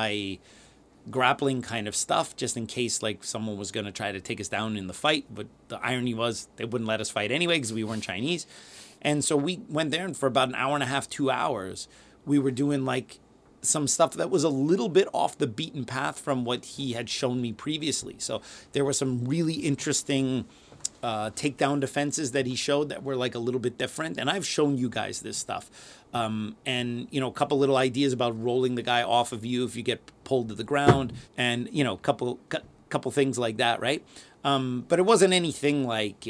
grappling kind of stuff just in case like someone was going to try to take us down in the fight. But the irony was they wouldn't let us fight anyway because we weren't Chinese. And so we went there, and for about an hour and a half, 2 hours, we were doing like some stuff that was a little bit off the beaten path from what he had shown me previously. So there were some really interesting takedown defenses that he showed that were like a little bit different. And I've shown you guys this stuff. And, you know, a couple little ideas about rolling the guy off of you if you get pulled to the ground, and, you know, a couple things like that, right? But it wasn't anything like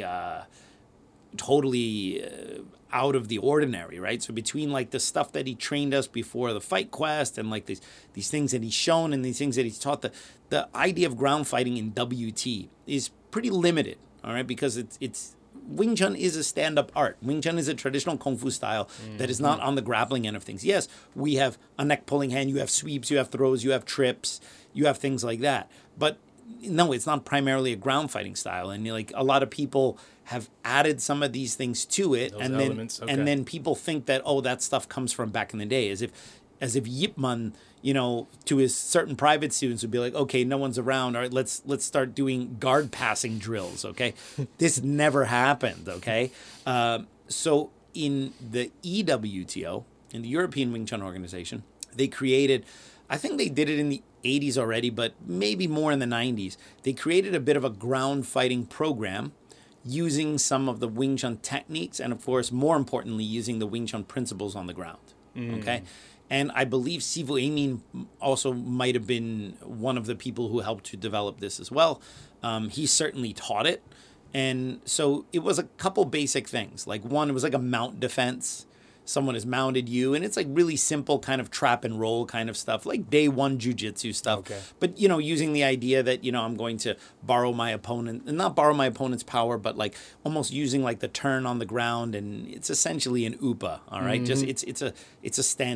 totally out of the ordinary, right? So between like the stuff that he trained us before the Fight Quest and like these things that he's shown and these things that he's taught, the idea of ground fighting in WT is pretty limited, all right? Because it's Wing Chun is a stand-up art. Wing Chun is a traditional Kung Fu style that is not on the grappling end of things. Yes, we have a neck-pulling hand, you have sweeps, you have throws, you have trips, you have things like that. But no, it's not primarily a ground fighting style. And like a lot of people have added some of these things to it. Those and elements, then and then people think that, oh, that stuff comes from back in the day, as if Yip Man, you know, to his certain private students would be like, okay, no one's around. All right, let's start doing guard passing drills, okay? This never happened, okay? So in the EWTO, in the European Wing Chun Organization, they created, I think they did it in the 80s already, but maybe more in the 90s. They created a bit of a ground fighting program using some of the Wing Chun techniques and, of course, more importantly, using the Wing Chun principles on the ground, okay? And I believe Sifu Amin also might have been one of the people who helped to develop this as well. He certainly taught it. And so it was a couple basic things. Like one, it was like a mount defense. Someone has mounted you, and it's like really simple kind of trap and roll kind of stuff, like day one jiu-jitsu stuff. Okay. But, you know, using the idea that, you know, I'm going to borrow my opponent, and not borrow my opponent's power, but like almost using like the turn on the ground, and it's essentially an upa, all right? Just it's a standard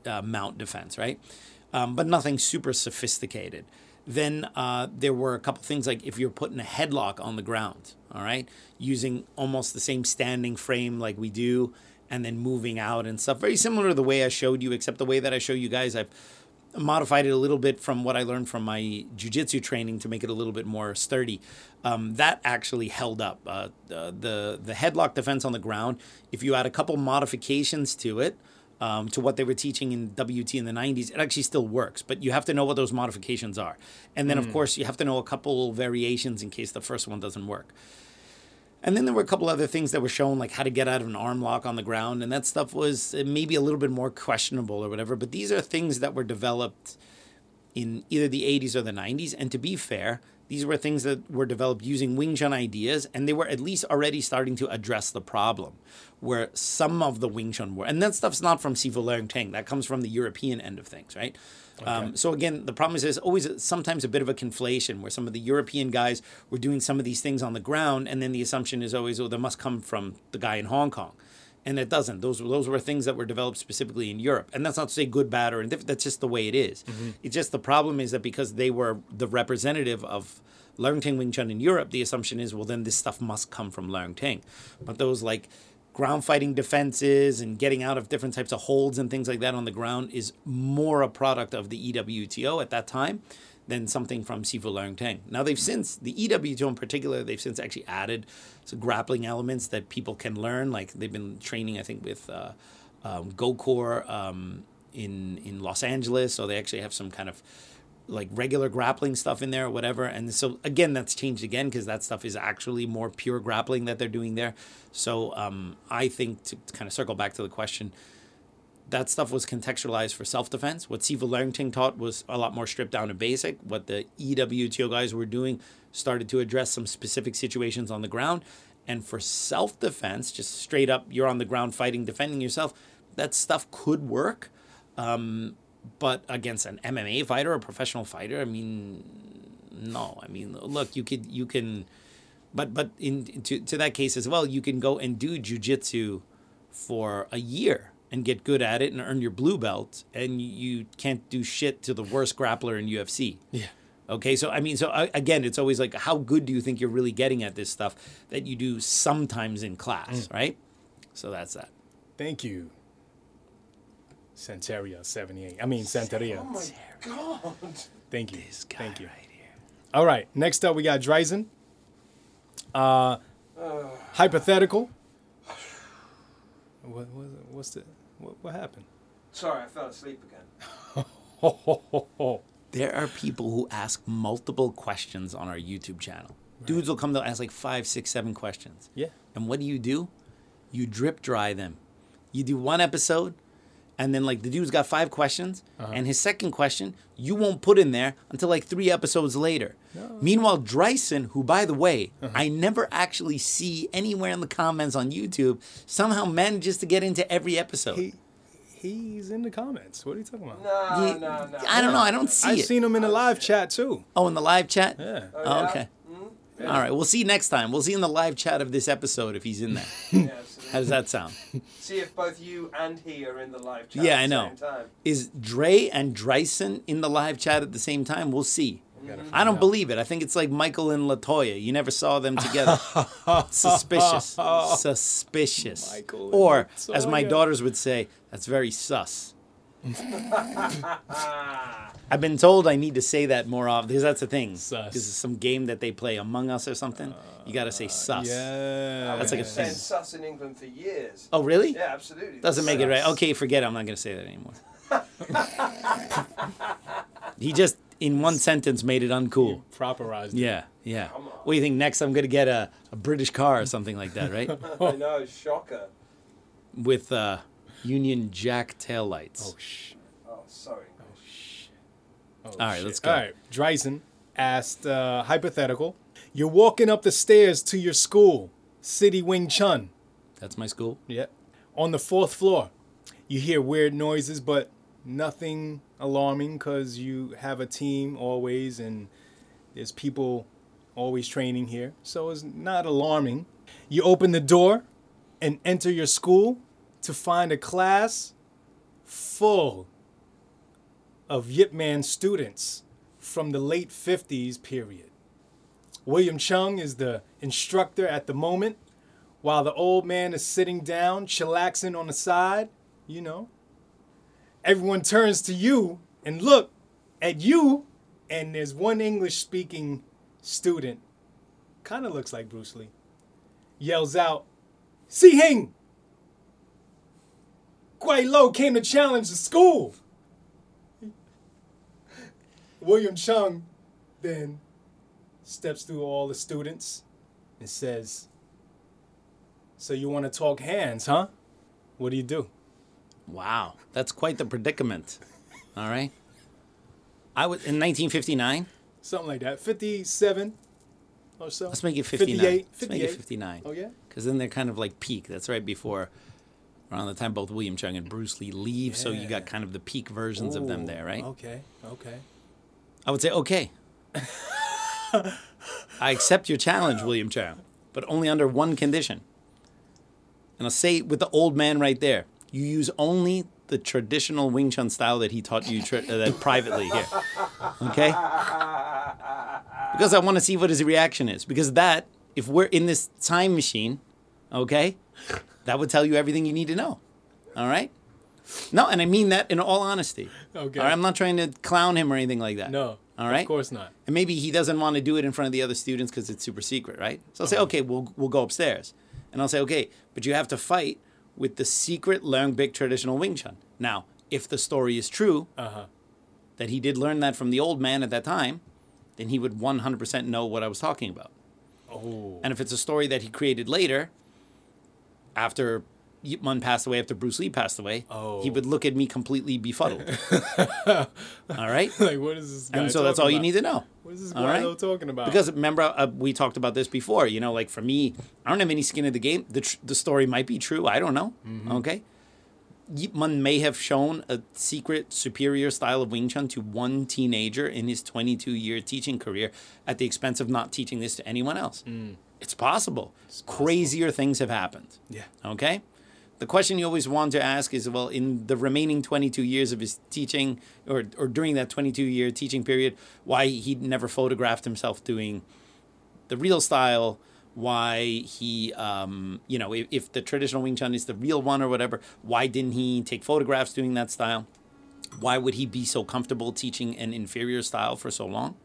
mount defense, right? But nothing super sophisticated. Then there were a couple things like if you're putting a headlock on the ground, all right, using almost the same standing frame like we do, and then moving out and stuff. Very similar to the way I showed you, except the way that I show you guys, I've modified it a little bit from what I learned from my jiu-jitsu training to make it a little bit more sturdy. That actually held up. The headlock defense on the ground, if you add a couple modifications to it, to what they were teaching in WT in the 90s, it actually still works. But you have to know what those modifications are. And then, of course, you have to know a couple variations in case the first one doesn't work. And then there were a couple other things that were shown, like how to get out of an arm lock on the ground. And that stuff was maybe a little bit more questionable or whatever. But these are things that were developed in either the 80s or the 90s. And to be fair, these were things that were developed using Wing Chun ideas. And they were at least already starting to address the problem, where some of the Wing Chun were. And that stuff's not from Sifu Leung Ting. That comes from the European end of things, right? Okay. So again, the problem is there's always sometimes a bit of a conflation where some of the European guys were doing some of these things on the ground, and then the assumption is always, oh, they must come from the guy in Hong Kong. And it doesn't. Those were things that were developed specifically in Europe. And that's not to say good, bad, or indifferent. That's just the way it is. Mm-hmm. It's just the problem is that because they were the representative of Leung Ting Wing Chun in Europe, the assumption is, well, then this stuff must come from Leung Ting. But those like ground fighting defenses and getting out of different types of holds and things like that on the ground is more a product of the EWTO at that time than something from Sifu Leung Ting. Now they've since, the EWTO in particular, they've since actually added some grappling elements that people can learn. Like they've been training, I think, with Gokor in Los Angeles. So they actually have some kind of like regular grappling stuff in there or whatever. And so again, that's changed again because that stuff is actually more pure grappling that they're doing there. So I think to kind of circle back to the question, that stuff was contextualized for self-defense. What Sifu Leung Ting taught was a lot more stripped down and basic. What the EWTO guys were doing started to address some specific situations on the ground. And for self-defense, just straight up, you're on the ground fighting, defending yourself, that stuff could work. But against an MMA fighter, a professional fighter, I mean, no. I mean, look, you can, but to that case as well, you can go and do jiu-jitsu for a year and get good at it and earn your blue belt, and you can't do shit to the worst grappler in UFC. Yeah. Okay, so I mean, again, it's always like, how good do you think you're really getting at this stuff that you do sometimes in class, right? So that's that. Thank you. Santeria 78. I mean, Santeria. Oh my God. Thank you. This guy Thank you. right here. All right. Next up, we got Dreisen. Hypothetical. What happened? Sorry, I fell asleep again. There are people who ask multiple questions on our YouTube channel. Right. Dudes will come to ask like 5, 6, 7 questions. Yeah. And what do? You drip dry them. You do one episode, and then like the dude's got 5 questions, and his second question you won't put in there until like 3 episodes later. No. Meanwhile, Dreisen, who by the way, I never actually see anywhere in the comments on YouTube, somehow manages to get into every episode. He's in the comments. What are you talking about? No. I don't know. I don't see I've it. seen him in the live chat too. Oh, in the live chat? Yeah. Oh, okay. Yeah. All right. We'll see next time. We'll see in the live chat of this episode if he's in there. Yeah, How does that sound? See if both you and he are in the live chat Yeah, at I the know. same time. Is Dre and Dreisen in the live chat at the same time? We'll see. I don't believe it. I think it's like Michael and LaToya. You never saw them together. Suspicious. Suspicious. Michael and Or, as my LaToya. daughters would say, that's very sus. I've been told I need to say that more often because that's the thing. Sus. This is some game that they play Among Us or something. You got to say sus. Yeah. That's like a We've been saying thing. sus in England for years. Oh, really? Yeah, absolutely. Doesn't make it Sus. right. Okay, forget it. I'm not going to say that anymore. He just, in one sentence, made it uncool. Properized. Yeah. What do you think? Next, I'm going to get a British car or something like that, right? I know, shocker. With Union Jack taillights. Oh, sorry. Oh, All right, shit. let's go. All right. Dreisen asked, hypothetical. You're walking up the stairs to your school, City Wing Chun. That's my school. Yeah. On the 4th floor. You hear weird noises, but nothing alarming because you have a team always and there's people always training here. So it's not alarming. You open the door and enter your school to find a class full of Yip Man students from the late 50s period. William Chung is the instructor at the moment, while the old man is sitting down, chillaxing on the side, you know. Everyone turns to you and look at you, and there's one English-speaking student, kind of looks like Bruce Lee, yells out, "Si Hing! Guai Lo came to challenge the school." William Chung then steps through all the students and says, "So you want to talk hands, huh? What do you do?" Wow, that's quite the predicament. All right. I was in 1959. Something like that. 57 or so. Let's make it 59. 58. Let's make it 59. Oh, yeah? Because then they're kind of like peak. That's right before, around the time both William Chung and Bruce Lee leave. So you Yeah. got kind of the peak versions of them there, right? Okay. I would say, okay. I accept your challenge, William Chung, but only under one condition. And I'll say with the old man right there, you use only the traditional Wing Chun style that he taught you privately here. Okay? Because I want to see what his reaction is. Because that, if we're in this time machine, okay, that would tell you everything you need to know. All right? No, and I mean that in all honesty. Okay. All right? I'm not trying to clown him or anything like that. No. All right? Of course not. And maybe he doesn't want to do it in front of the other students because it's super secret, right? So I'll say, okay, we'll go upstairs. And I'll say, okay, but you have to fight with the secret Leung Bik traditional Wing Chun. Now, if the story is true, that he did learn that from the old man at that time, then he would 100% know what I was talking about. Oh. And if it's a story that he created later, after Yip Man passed away, after Bruce Lee passed away, he would look at me completely befuddled. All right? Like, what is this guy And so that's all you need to know. What is this All guy right? talking about? Because remember, we talked about this before. You know, like for me, I don't have any skin in the game. The story might be true. I don't know. Okay? Yip Man may have shown a secret superior style of Wing Chun to one teenager in his 22-year teaching career at the expense of not teaching this to anyone else. It's possible. Crazier things have happened. Yeah. Okay? The question you always want to ask is, well, in the remaining 22 years of his teaching, or during that 22-year teaching period, why he never photographed himself doing the real style, why he, if the traditional Wing Chun is the real one or whatever, why didn't he take photographs doing that style? Why would he be so comfortable teaching an inferior style for so long?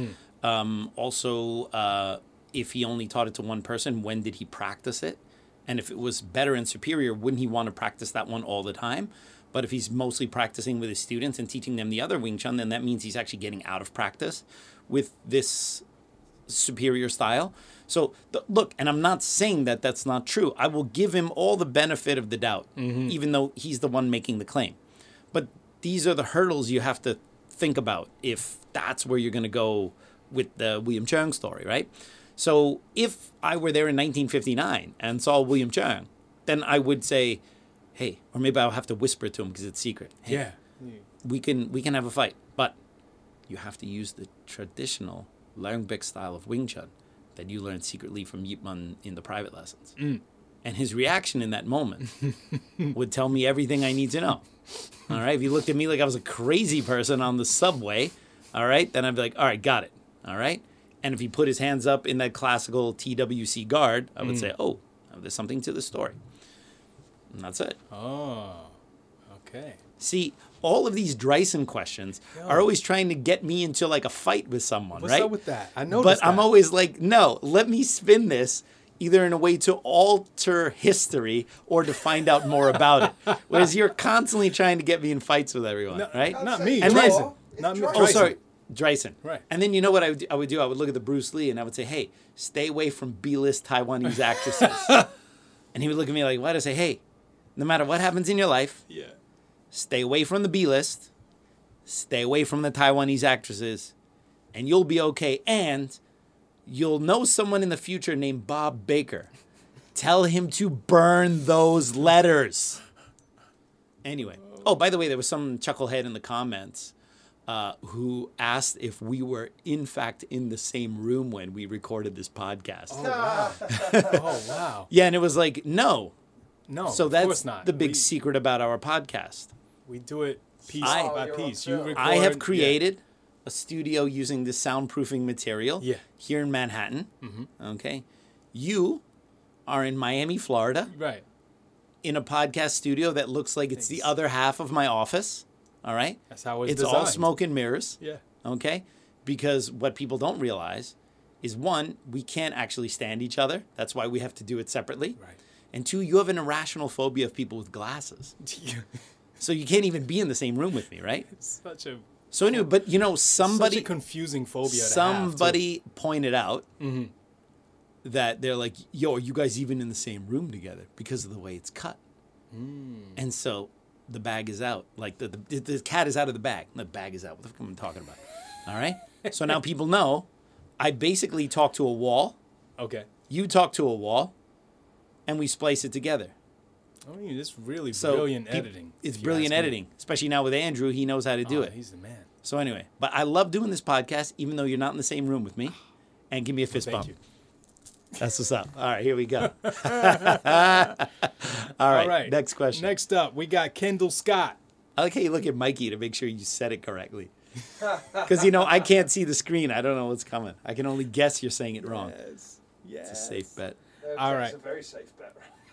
Also, if he only taught it to one person, when did he practice it? And if it was better and superior, wouldn't he want to practice that one all the time? But if he's mostly practicing with his students and teaching them the other Wing Chun, then that means he's actually getting out of practice with this superior style. So, look, and I'm not saying that that's not true. I will give him all the benefit of the doubt, even though he's the one making the claim. But these are the hurdles you have to think about if that's where you're going to go with the William Chung story, right? So if I were there in 1959 and saw William Chung, then I would say, hey, or maybe I'll have to whisper it to him because it's secret. Hey, Yeah. we can have a fight, but you have to use the traditional Leung Bik style of Wing Chun that you learned secretly from Yip Man in the private lessons. And his reaction in that moment would tell me everything I need to know. All right, if he looked at me like I was a crazy person on the subway, all right, then I'd be like, all right, got it. All right. And if he put his hands up in that classical TWC guard, I would say, oh, there's something to the story. And that's it. Oh, okay. See, all of these Dreisen questions are always trying to get me into like a fight with someone, What's right? up with that? I noticed But I'm that. always like, no, let me spin this either in a way to alter history or to find out more about it. Whereas you're constantly trying to get me in fights with everyone, right? Not me. And then- Dreisen. Not me. Oh, Dreisen. sorry. Dreisen. Right. And then you know what I would do? I would look at the Bruce Lee and I would say, hey, stay away from B-list Taiwanese actresses. And he would look at me like, what? I say, hey, no matter what happens in your life, Yeah. stay away from the B-list, stay away from the Taiwanese actresses, and you'll be okay. And you'll know someone in the future named Bob Baker. Tell him to burn those letters. Anyway. Oh, by the way, there was some chucklehead in the comments who asked if we were, in fact, in the same room when we recorded this podcast. Oh, wow. Yeah, and it was like, no. No, So of that's course not. the big secret about our podcast. We do it piece I- by you're piece. on You film. record, I have created a studio using this soundproofing material Yeah. here in Manhattan. Okay. You are in Miami, Florida, Right. in a podcast studio that looks like it's the other half of my office. All right. That's how it's all designed. smoke and mirrors. Yeah. Okay. Because what people don't realize is one, we can't actually stand each other. That's why we have to do it separately. Right. And two, you have an irrational phobia of people with glasses. So you can't even be in the same room with me, right? Such a So anyway, but you know, such a somebody confusing phobia. to have, too. somebody pointed out that they're like, yo, are you guys even in the same room together because of the way it's cut? And so the bag is out. Like the cat is out of the bag. The bag is out. What the fuck am I talking about? All right? So now people know I basically talk to a wall. Okay. You talk to a wall. And we splice it together. I mean, it's really So brilliant peop- editing. It's if you brilliant ask me. editing, especially now with Andrew. He knows how to do Oh, it. He's the man. So anyway, but I love doing this podcast, even though you're not in the same room with me. And give me a fist Thank bump. you. That's what's up. All right, here we go. All All right. next question. Next up, we got Kendall Scott. I like how you look at Mikey to make sure you said it correctly. Because, you know, I can't see the screen. I don't know what's coming. I can only guess you're saying it wrong. Yes. It's a safe bet. All That's right. a very safe bet.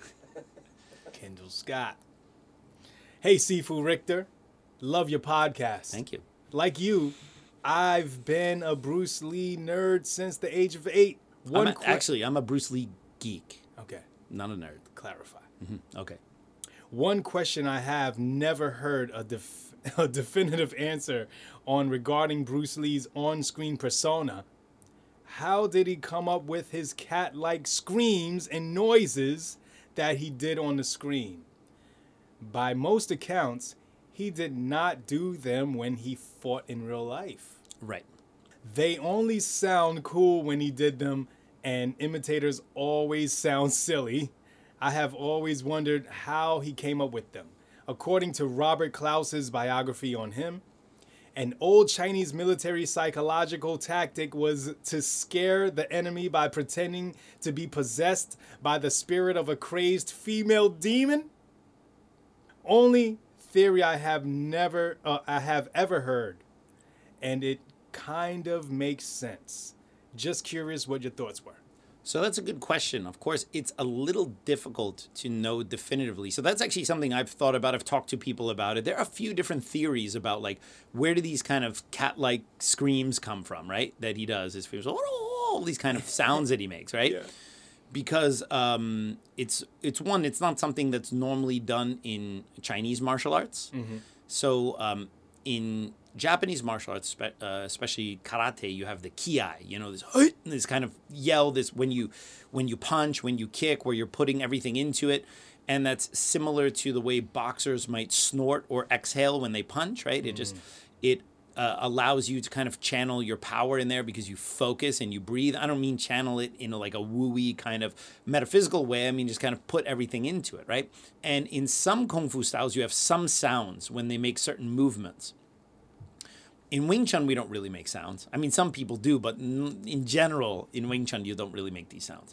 Kendall Scott. Hey, Sifu Richter. Love your podcast. Thank you. Like you, I've been a Bruce Lee nerd since the age of 8. I'm a Bruce Lee geek, Okay, not a nerd. clarify. Okay. One question I have never heard a definitive answer on regarding Bruce Lee's on-screen persona. How did he come up with his cat-like screams and noises that he did on the screen? By most accounts, he did not do them when he fought in real life. Right. They only sound cool when he did them, and imitators always sound silly. I have always wondered how he came up with them. According to Robert Klaus's biography on him, an old Chinese military psychological tactic was to scare the enemy by pretending to be possessed by the spirit of a crazed female demon. Only theory I have ever heard, and it kind of makes sense. Just curious what your thoughts were. So that's a good question. Of course, it's a little difficult to know definitively. So that's actually something I've thought about. I've talked to people about it. There are a few different theories about, like, where do these kind of cat-like screams come from, right? That he does. His fears, all these kind of sounds that he makes, right? Yeah. Because it's not something that's normally done in Chinese martial arts. So in Japanese martial arts, especially karate, you have the kiai, you know, this kind of yell, this when you punch, when you kick, where you're putting everything into it. And that's similar to the way boxers might snort or exhale when they punch, right? It allows you to kind of channel your power in there because you focus and you breathe. I don't mean channel it in like a woo-y kind of metaphysical way. I mean just kind of put everything into it, right? And in some Kung Fu styles, you have some sounds when they make certain movements. In Wing Chun, we don't really make sounds. I mean, some people do, but in general, in Wing Chun, you don't really make these sounds.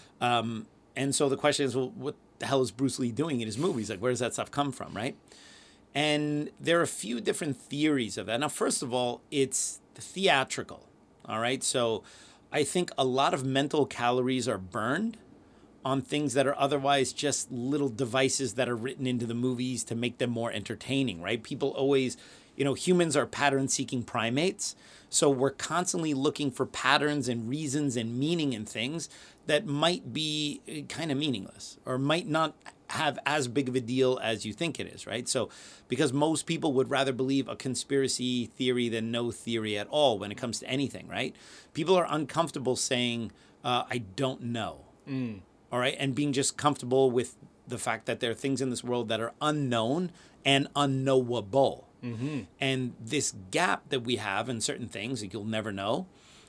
And so the question is, well, what the hell is Bruce Lee doing in his movies? Like, where does that stuff come from, right? And there are a few different theories of that. Now, first of all, it's theatrical, all right? So I think a lot of mental calories are burned on things that are otherwise just little devices that are written into the movies to make them more entertaining, right? People always, you know, humans are pattern-seeking primates, so we're constantly looking for patterns and reasons and meaning in things that might be kind of meaningless or might not have as big of a deal as you think it is, right? So because most people would rather believe a conspiracy theory than no theory at all when it comes to anything, right? People are uncomfortable saying, I don't know, all right? And being just comfortable with the fact that there are things in this world that are unknown and unknowable. And this gap that we have in certain things that you'll never know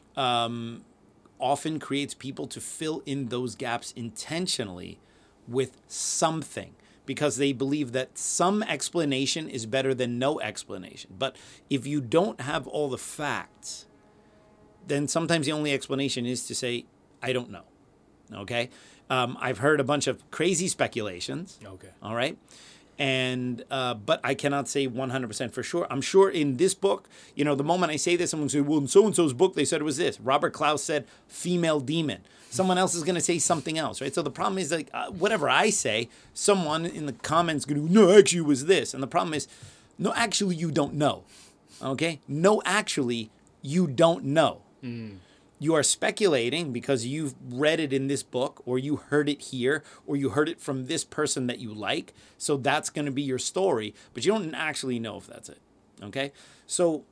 often creates people to fill in those gaps intentionally with something because they believe that some explanation is better than no explanation. But if you don't have all the facts, then sometimes the only explanation is to say, I don't know. Okay? I've heard a bunch of crazy speculations. Okay. All right? And but I cannot say 100% for sure. I'm sure in this book, you know, the moment I say this, someone say, well, in so-and-so's book, they said it was this. Robert Klaus said female demon. Someone else is going to say something else, right? So the problem is, like, whatever I say, someone in the comments going to go, no, actually it was this. And the problem is, no, actually you don't know, okay? No, actually you don't know. You are speculating because you've read it in this book, or you heard it here, or you heard it from this person that you like. So that's going to be your story, but you don't actually know if that's it. Okay? So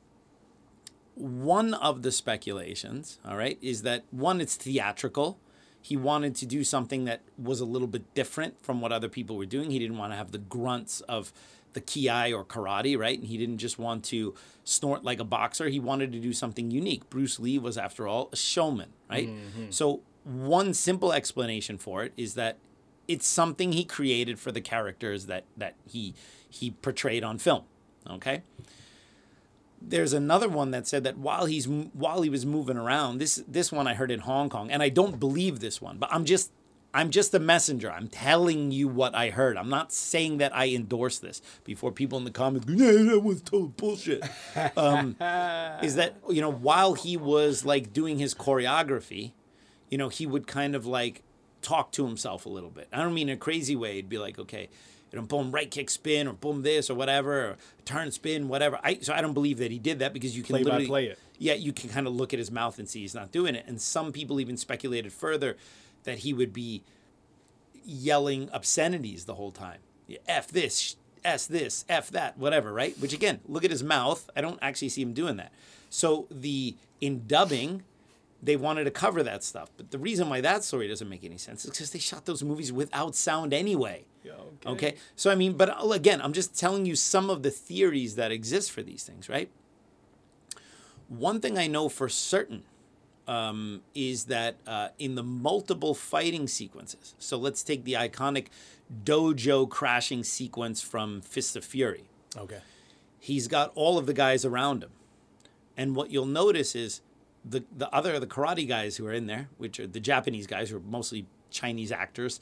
one of the speculations, all right, is that one, it's theatrical. He wanted to do something that was a little bit different from what other people were doing. He didn't want to have the grunts of the Ki or karate, right? And he didn't just want to snort like a boxer. He wanted to do something unique. Bruce Lee was, after all, a showman, right? So one simple explanation for it is that it's something he created for the characters that he portrayed on film, okay? There's another one that said that while he was moving around, this one I heard in Hong Kong, and I don't believe this one, but I'm just a messenger. I'm telling you what I heard. I'm not saying that I endorse this before people in the comments go, yeah, that was total bullshit. Is that, you know, while he was like doing his choreography, you know, he would kind of like talk to himself a little bit. I don't mean in a crazy way. It'd be like, okay, you know, boom, right kick spin, or boom this, or whatever, or turn spin, whatever. So I don't believe that he did that, because you can Play by literally play it. Yeah, you can kind of look at his mouth and see he's not doing it. And some people even speculated further that he would be yelling obscenities the whole time. Yeah, F this, S this, F that, whatever, right? Which again, look at his mouth. I don't actually see him doing that. So in dubbing, they wanted to cover that stuff. But the reason why that story doesn't make any sense is because they shot those movies without sound anyway. Yeah, Okay? So, I mean, but again, I'm just telling you some of the theories that exist for these things, right? One thing I know for certain is that in the multiple fighting sequences, so let's take the iconic dojo crashing sequence from Fists of Fury. Okay. He's got all of the guys around him. And what you'll notice is the karate guys who are in there, which are the Japanese guys who are mostly Chinese actors,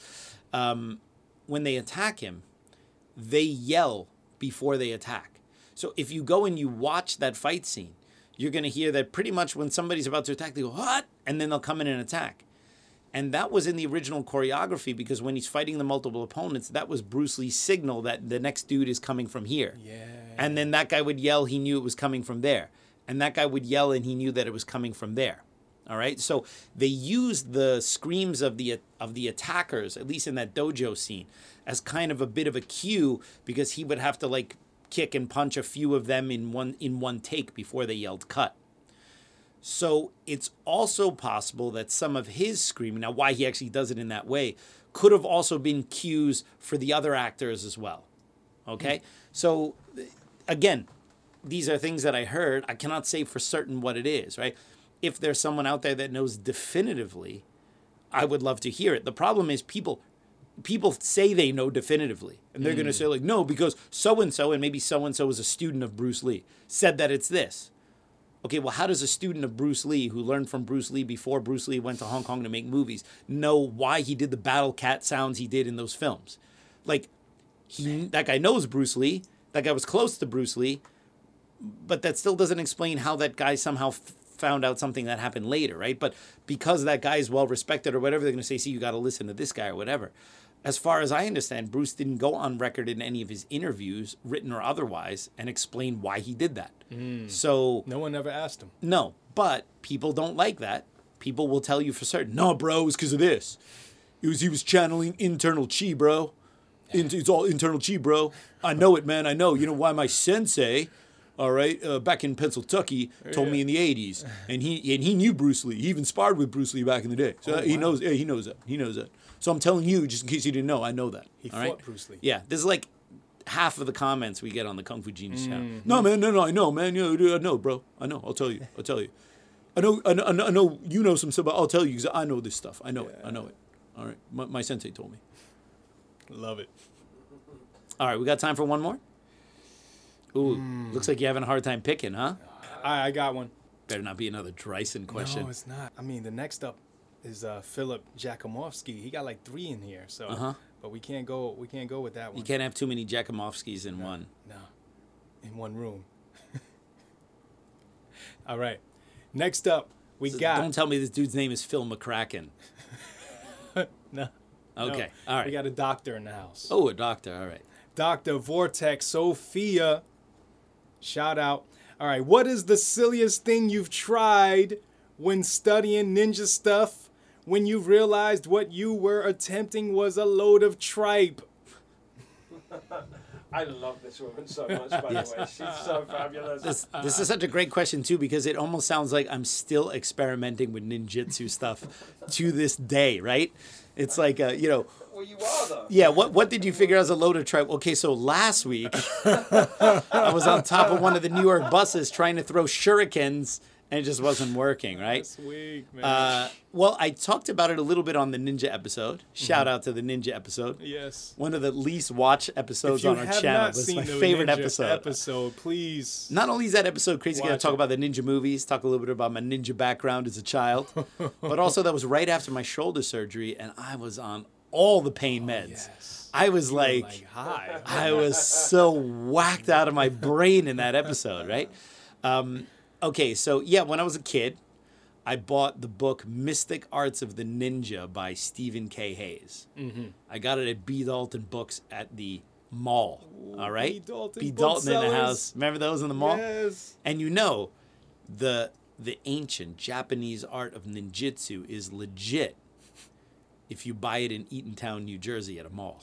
when they attack him, they yell before they attack. So if you go and you watch that fight scene, you're going to hear that pretty much when somebody's about to attack, they go, what? And then they'll come in and attack. And that was in the original choreography, because when he's fighting the multiple opponents, that was Bruce Lee's signal that the next dude is coming from here. Yeah. And then that guy would yell, he knew it was coming from there. And that guy would yell, and he knew that it was coming from there. All right? So they used the screams of the attackers, at least in that dojo scene, as kind of a bit of a cue, because he would have to like kick and punch a few of them in one take before they yelled cut. So it's also possible that some of his screaming, now why he actually does it in that way, could have also been cues for the other actors as well. Okay? So again, these are things that I heard. I cannot say for certain what it is, right? If there's someone out there that knows definitively, I would love to hear it. The problem is people say they know definitively, and they're going to say like, no, because so-and-so, and maybe so-and-so is a student of Bruce Lee, said that it's this. Okay, well, how does a student of Bruce Lee, who learned from Bruce Lee before Bruce Lee went to Hong Kong to make movies, know why he did the battle cat sounds he did in those films? Like, that guy knows Bruce Lee, that guy was close to Bruce Lee, but that still doesn't explain how that guy somehow found out something that happened later, right? But because that guy is well respected or whatever, they're going to say, see, you got to listen to this guy or whatever. As far as I understand, Bruce didn't go on record in any of his interviews, written or otherwise, and explain why he did that. So No one ever asked him. no, but people don't like that. People will tell you for certain, no, bro, it was because of this. He was channeling internal chi, bro. It's all internal chi, bro. I know it, man. I know. You know why my sensei, all right, back in Pennsylvania, told me in the 80s, and he knew Bruce Lee. He even sparred with Bruce Lee back in the day. So he knows. Yeah, he knows that. He knows that. So I'm telling you, just in case you didn't know, I know that. He all fought right? Bruce Lee. Yeah, this is like half of the comments we get on the Kung Fu Genius channel. No, man, no, I know, man. I know, bro. I know. I'll tell you. I know. You know some stuff, but I'll tell you because I know this stuff. I know it. All right, my sensei told me. Love it. All right, we got time for one more. Ooh, looks like you're having a hard time picking, huh? I got one. Better not be another Dreisen question. No, it's not. I mean, the next up is Philip Jakumovsky. He got like 3 in here. So but we can't go with that one. You can't have too many Jakumovskis in one. No, in one room. All right. Next up, we got. Don't tell me this dude's name is Phil McCracken. No. Okay. No. All right. We got a doctor in the house. Oh, a doctor. All right. Dr. Vortex Sophia. Shout out. All right. What is the silliest thing you've tried when studying ninja stuff when you realized what you were attempting was a load of tripe? I love this woman so much, by the way. She's so fabulous. This is such a great question, too, because it almost sounds like I'm still experimenting with ninjutsu stuff to this day, right? It's like, Well, you are, though. Yeah, what did you figure out as a load of tripe? Okay, so last week, I was on top of one of the New York buses trying to throw shurikens, and it just wasn't working, right? This week, man. Well, I talked about it a little bit on the Ninja episode. Shout out to the Ninja episode. Yes. One of the least watched episodes If you on our have channel. not It's seen my the favorite Ninja episode. Please. Not only is that episode crazy, gonna Watch talk it. about the ninja movies, talk a little bit about my ninja background as a child, but also that was right after my shoulder surgery, and I was on all the pain meds. Yes. I was You were like hi. I was so whacked out of my brain in that episode, right? Okay, so yeah, when I was a kid, I bought the book Mystic Arts of the Ninja by Stephen K. Hayes. Mm-hmm. I got it at B. Dalton Books at the mall. All right? B. Dalton B. Dalton in the booksellers. house. Remember those in the mall? Yes. And you know, the ancient Japanese art of ninjutsu is legit if you buy it in Eatontown, New Jersey at a mall.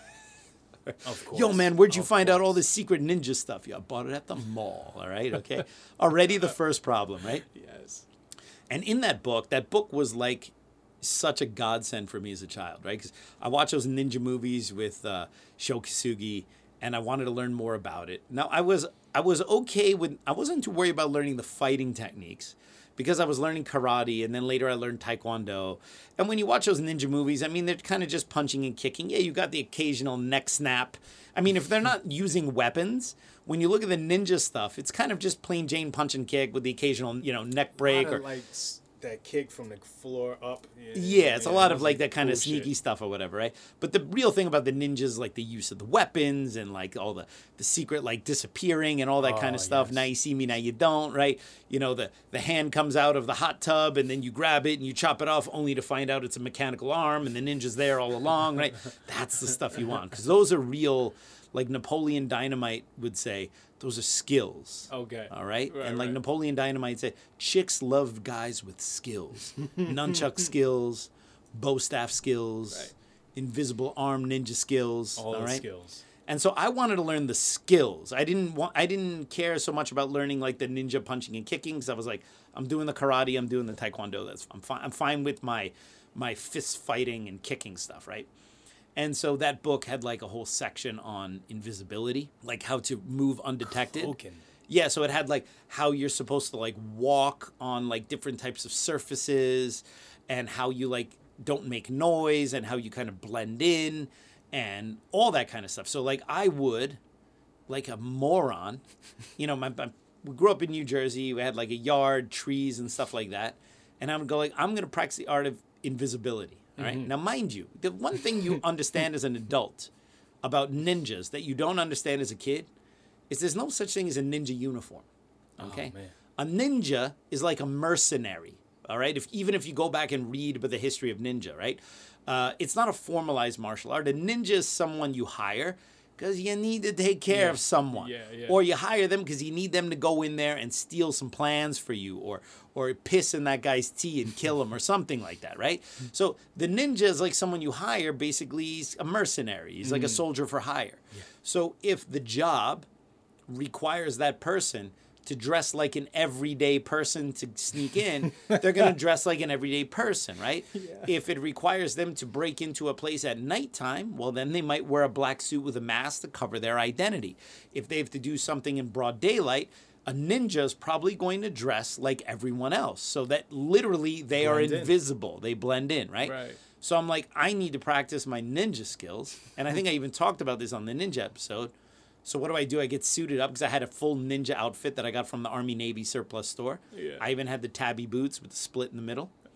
Of course. Yo, man, where'd you Of find out all course. this secret ninja stuff? Yeah, I bought it at the mall, all right? Okay. Already the first problem, right? Yes. And in that book was like such a godsend for me as a child, right? Because I watched those ninja movies with Sho Kisugi, and I wanted to learn more about it. Now, I was okay with, I wasn't too worried about learning the fighting techniques because I was learning karate, and then later I learned taekwondo. And when you watch those ninja movies, I mean, they're kind of just punching and kicking. Yeah, you got the occasional neck snap. I mean, if they're not using weapons, when you look at the ninja stuff, it's kind of just plain Jane punch and kick with the occasional, neck break. Kinda Or like that kick from the floor up. yeah, it's a lot of it's like that kind of bullshit. sneaky stuff or whatever, right? But the real thing about the ninjas is like the use of the weapons and like all the secret like disappearing and all that kind of stuff. yes. Now you see me, now you don't, right? The hand comes out of the hot tub and then you grab it and you chop it off only to find out it's a mechanical arm and the ninja's there all along, right? That's the stuff you want because those are real, like Napoleon Dynamite would say, those are skills. Okay. All right? Right, And like right. Napoleon Dynamite said, chicks love guys with skills. Nunchuck skills, bow staff skills, Right. invisible arm ninja skills. All the right? skills. And so I wanted to learn the skills. I didn't care so much about learning like the ninja punching and kicking because I was like, I'm doing the karate, I'm doing the taekwondo. I'm fine with my fist fighting and kicking stuff, right? And so that book had like a whole section on invisibility, like how to move undetected. Cloaking. Yeah, so it had like how you're supposed to like walk on like different types of surfaces and how you like don't make noise and how you kind of blend in and all that kind of stuff. So like I would, like a moron, we grew up in New Jersey. We had like a yard, trees and stuff like that. And I would go like, I'm going to practice the art of invisibility. All right. Now, mind you, the one thing you understand as an adult about ninjas that you don't understand as a kid is there's no such thing as a ninja uniform. Okay. man. A ninja is like a mercenary. All right. Even if you go back and read about the history of ninja, right? It's not a formalized martial art. A ninja is someone you hire because you need to take care of someone. Yeah. Or you hire them because you need them to go in there and steal some plans for you or piss in that guy's tea and kill him or something like that, right? So the ninja is like someone you hire. Basically, he's a mercenary. He's like a soldier for hire. So if the job requires that person to dress like an everyday person to sneak in, they're going to dress like an everyday person, right? If it requires them to break into a place at nighttime, well, then they might wear a black suit with a mask to cover their identity. If they have to do something in broad daylight, a ninja is probably going to dress like everyone else so that literally they are Blend in. invisible. They blend in, right? Right. So I'm like, I need to practice my ninja skills. And I think I even talked about this on the ninja episode. So what do? I get suited up because I had a full ninja outfit that I got from the Army Navy surplus store. Yeah. I even had the tabby boots with the split in the middle.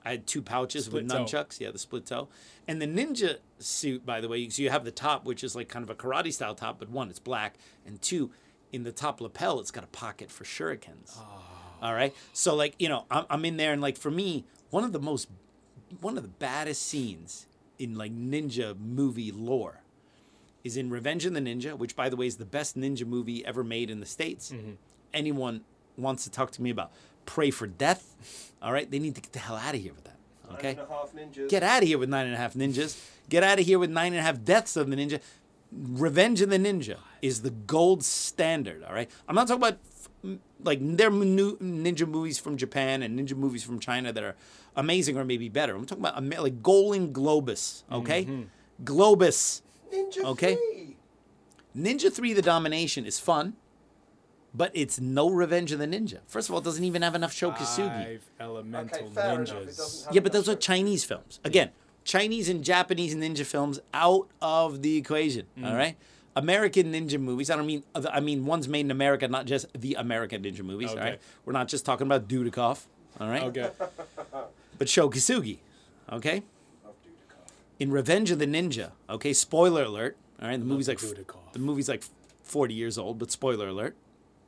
I had 2 pouches with Split toe. nunchucks. Yeah, the split toe. And the ninja suit, by the way, so you have the top, which is like kind of a karate style top, but 1, it's black, and 2, in the top lapel, it's got a pocket for shurikens. All right. So like, you know, I'm in there, and like for me, one of the baddest scenes in like ninja movie lore is in Revenge of the Ninja, which by the way is the best ninja movie ever made in the States. Anyone wants to talk to me about Pray for Death, all right, they need to get the hell out of here with that. Okay? 9.5 ninjas. Get out of here with 9.5 ninjas. Get out of here with 9.5 deaths of the ninja. Revenge of the Ninja is the gold standard, all right? I'm not talking about like there are new ninja movies from Japan and ninja movies from China that are amazing or maybe better. I'm talking about like Golden Globus, okay? Globus. Ninja Okay. 3. Ninja 3 The Domination is fun, but it's no Revenge of the Ninja. First of all, it doesn't even have enough Sho Kosugi. 5 elemental Okay, fair enough. It ninjas. doesn't have Yeah, but enough those are Chinese films. Again, Chinese and Japanese ninja films out of the equation. All right, American ninja movies. I mean ones made in America, not just the American ninja movies. All Okay. right, we're not just talking about Dudikoff. All right, Okay. but Sho Kosugi. Okay, Love Dudikoff. in Revenge of the Ninja. Okay, spoiler alert. All right, the movie's like Dudikoff. the movie's like 40 years old, but spoiler alert.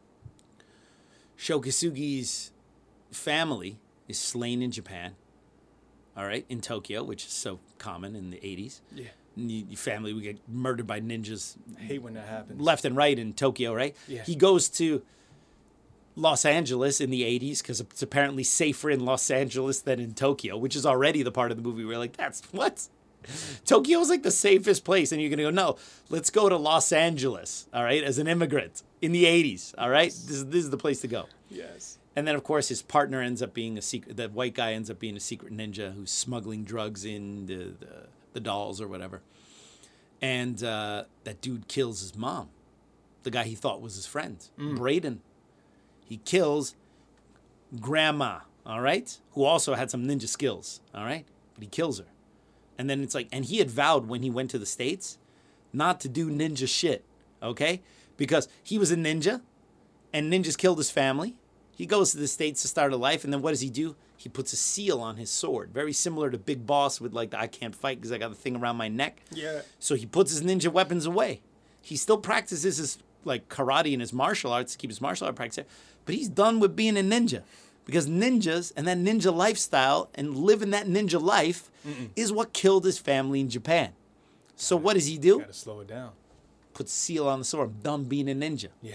Sho Kosugi's family is slain in Japan. All right, in Tokyo, which is so common in the 80s. Yeah. Your family would get murdered by ninjas I hate when that happens. left and right in Tokyo, right? Yeah. He goes to Los Angeles in the 80s because it's apparently safer in Los Angeles than in Tokyo, which is already the part of the movie where you're like, that's what? Tokyo is like the safest place. And you're going to go, no, let's go to Los Angeles, all right, as an immigrant in the 80s, all right? This is the place to go. Yes. And then, of course, his partner ends up being a secret. The white guy ends up being a secret ninja who's smuggling drugs in the dolls or whatever. And that dude kills his mom, the guy he thought was his friend, Braden. He kills grandma, all right, who also had some ninja skills, all right, but he kills her. And then it's like, and he had vowed when he went to the States not to do ninja shit, okay, because he was a ninja and ninjas killed his family. He goes to the States to start a life, and then what does he do? He puts a seal on his sword, very similar to Big Boss with like the I can't fight because I got the thing around my neck. Yeah. So he puts his ninja weapons away. He still practices his like karate and his martial arts to keep his martial art practice, but he's done with being a ninja because ninjas and that ninja lifestyle and living that ninja life is what killed his family in Japan. So what does he do? Gotta slow it down. Puts a seal on the sword. I'm done being a ninja. Yeah.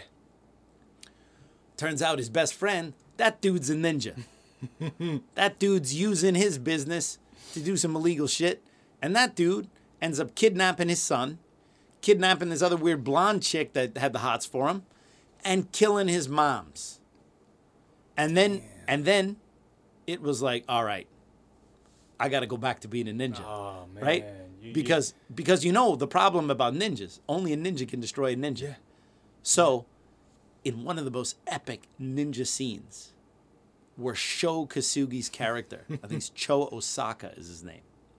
Turns out his best friend, that dude's a ninja. That dude's using his business to do some illegal shit. And that dude ends up kidnapping his son, kidnapping this other weird blonde chick that had the hots for him, and killing his moms. And then it was like, all right, I got to go back to being a ninja. Oh, man. Right? Because you know the problem about ninjas, only a ninja can destroy a ninja. Yeah. So, in one of the most epic ninja scenes, where Sho Kosugi's character, I think it's Cho Osaka is his name,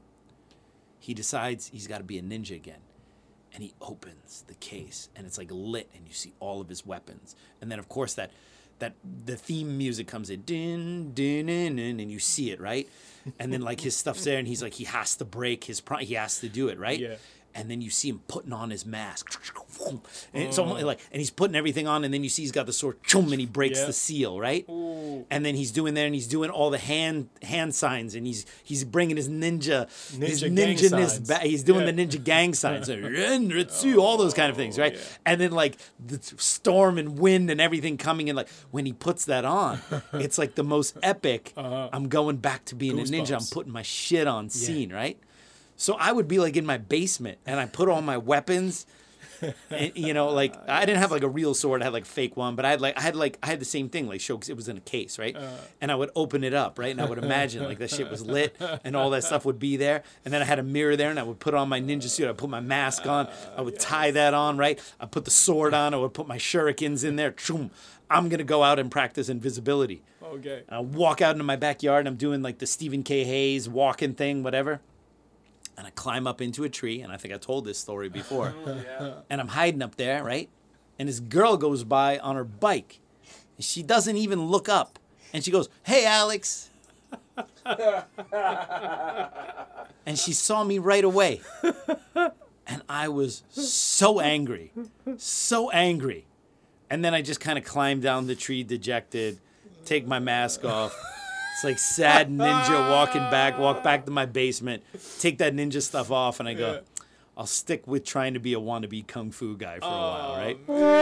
he decides he's got to be a ninja again. And he opens the case, and it's like lit, and you see all of his weapons. And then, of course, that the theme music comes in, din, din, din, din, and you see it, right? And then, like, his stuff's there, and he's like, he has to break his he has to do it, right? Yeah. And then you see him putting on his mask. And it's almost like, and he's putting everything on, and then you see he's got the sword, and he breaks Yeah. the seal, right? Ooh. And then he's doing there, and he's doing all the hand signs, and he's bringing his ninja gang ninja-ness signs. back. He's doing Yeah. the ninja gang signs, all those kind of things, right? yeah. And then like the storm and wind and everything coming in, like when he puts that on, it's like the most epic. I'm going back to being a ninja. I'm Goosebumps. putting my shit on scene, right? So I would be like in my basement, and I put all my weapons. And, you know, like I didn't have like a real sword. I had like a fake one, but I had the same thing. Like show, 'cause it was in a case, right? And I would open it up, right? And I would imagine like that shit was lit, and all that stuff would be there. And then I had a mirror there, and I would put on my ninja suit. I put my mask on. I would tie that on, right? I put the sword on. I would put my shurikens in there. Choom. I'm gonna go out and practice invisibility. Okay. And I walk out into my backyard, and I'm doing like the Stephen K. Hayes walking thing, whatever. And I climb up into a tree, and I think I told this story before. And I'm hiding up there, right? And this girl goes by on her bike. And she doesn't even look up. And she goes, "Hey, Alex." And she saw me right away. And I was so angry. So angry. And then I just kind of climbed down the tree dejected, take my mask off. It's like sad ninja walk back to my basement, take that ninja stuff off, and I go, I'll stick with trying to be a wannabe kung fu guy for a while, right?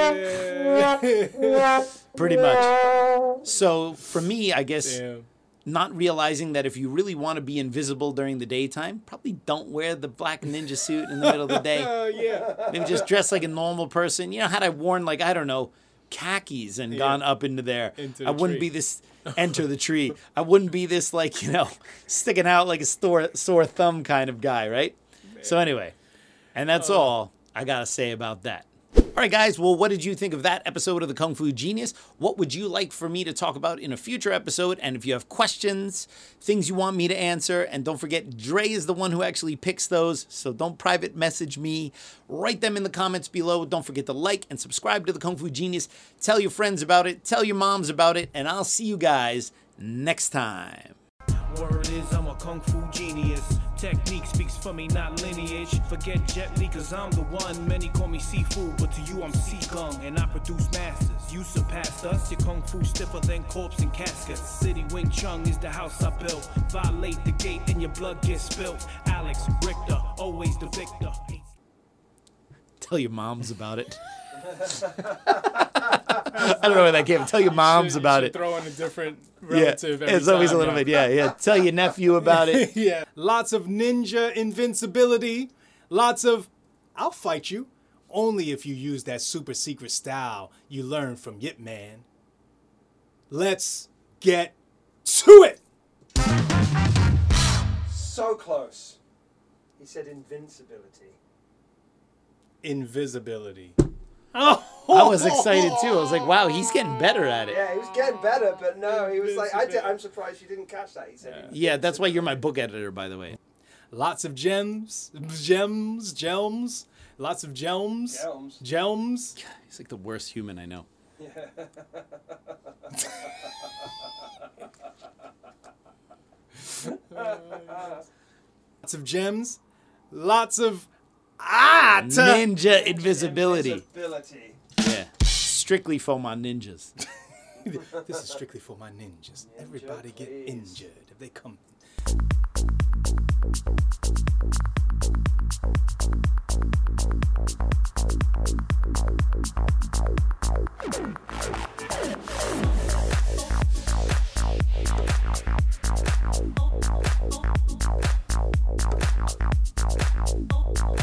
Pretty much. So for me, I guess not realizing that if you really want to be invisible during the daytime, probably don't wear the black ninja suit in the middle of the day. Maybe just dress like a normal person. You know, had I worn like, I don't know, khakis and gone up into there, I wouldn't be this... Enter the tree. I wouldn't be this, like, you know, sticking out like a sore thumb kind of guy, right? So anyway, and that's all I got to say about that. All right, guys. Well, what did you think of that episode of the Kung Fu Genius? What would you like for me to talk about in a future episode? And if you have questions, things you want me to answer, and don't forget, Dre is the one who actually picks those, so don't private message me. Write them in the comments below. Don't forget to like and subscribe to the Kung Fu Genius. Tell your friends about it. Tell your moms about it. And I'll see you guys next time. Word is I'm a kung fu genius. Technique speaks for me, not lineage. Forget Jet Li, cause I'm the one. Many call me seafood, but to you I'm sea kung. And I produce masters. You surpassed us. Your kung fu stiffer than corpse and caskets. City Wing Chun is the house I built. Violate the gate and your blood gets spilt. Alex Richter, always the victor. Tell your moms about it. I don't know where that came from. Tell your moms about it. Throw in a different relative. It's always a little bit. Yeah. Tell your nephew about it. Yeah. Lots of ninja invincibility. Lots of, I'll fight you. Only if you use that super secret style you learned from Yip Man. Let's get to it. So close. He said invincibility. Invisibility. I was excited too. I was like, wow, he's getting better at it. Yeah, he was getting better, but no, he was like, I'm surprised you didn't catch that. He said, Yeah, that's why you're my book editor, by the way. Lots of gems. Lots of gems. Gems. He's like the worst human I know. Lots of gems. Lots of ninja invisibility. Invisibility. Yeah. Strictly for my ninjas. This is strictly for my ninjas. Everybody get please. injured if they come. Oh,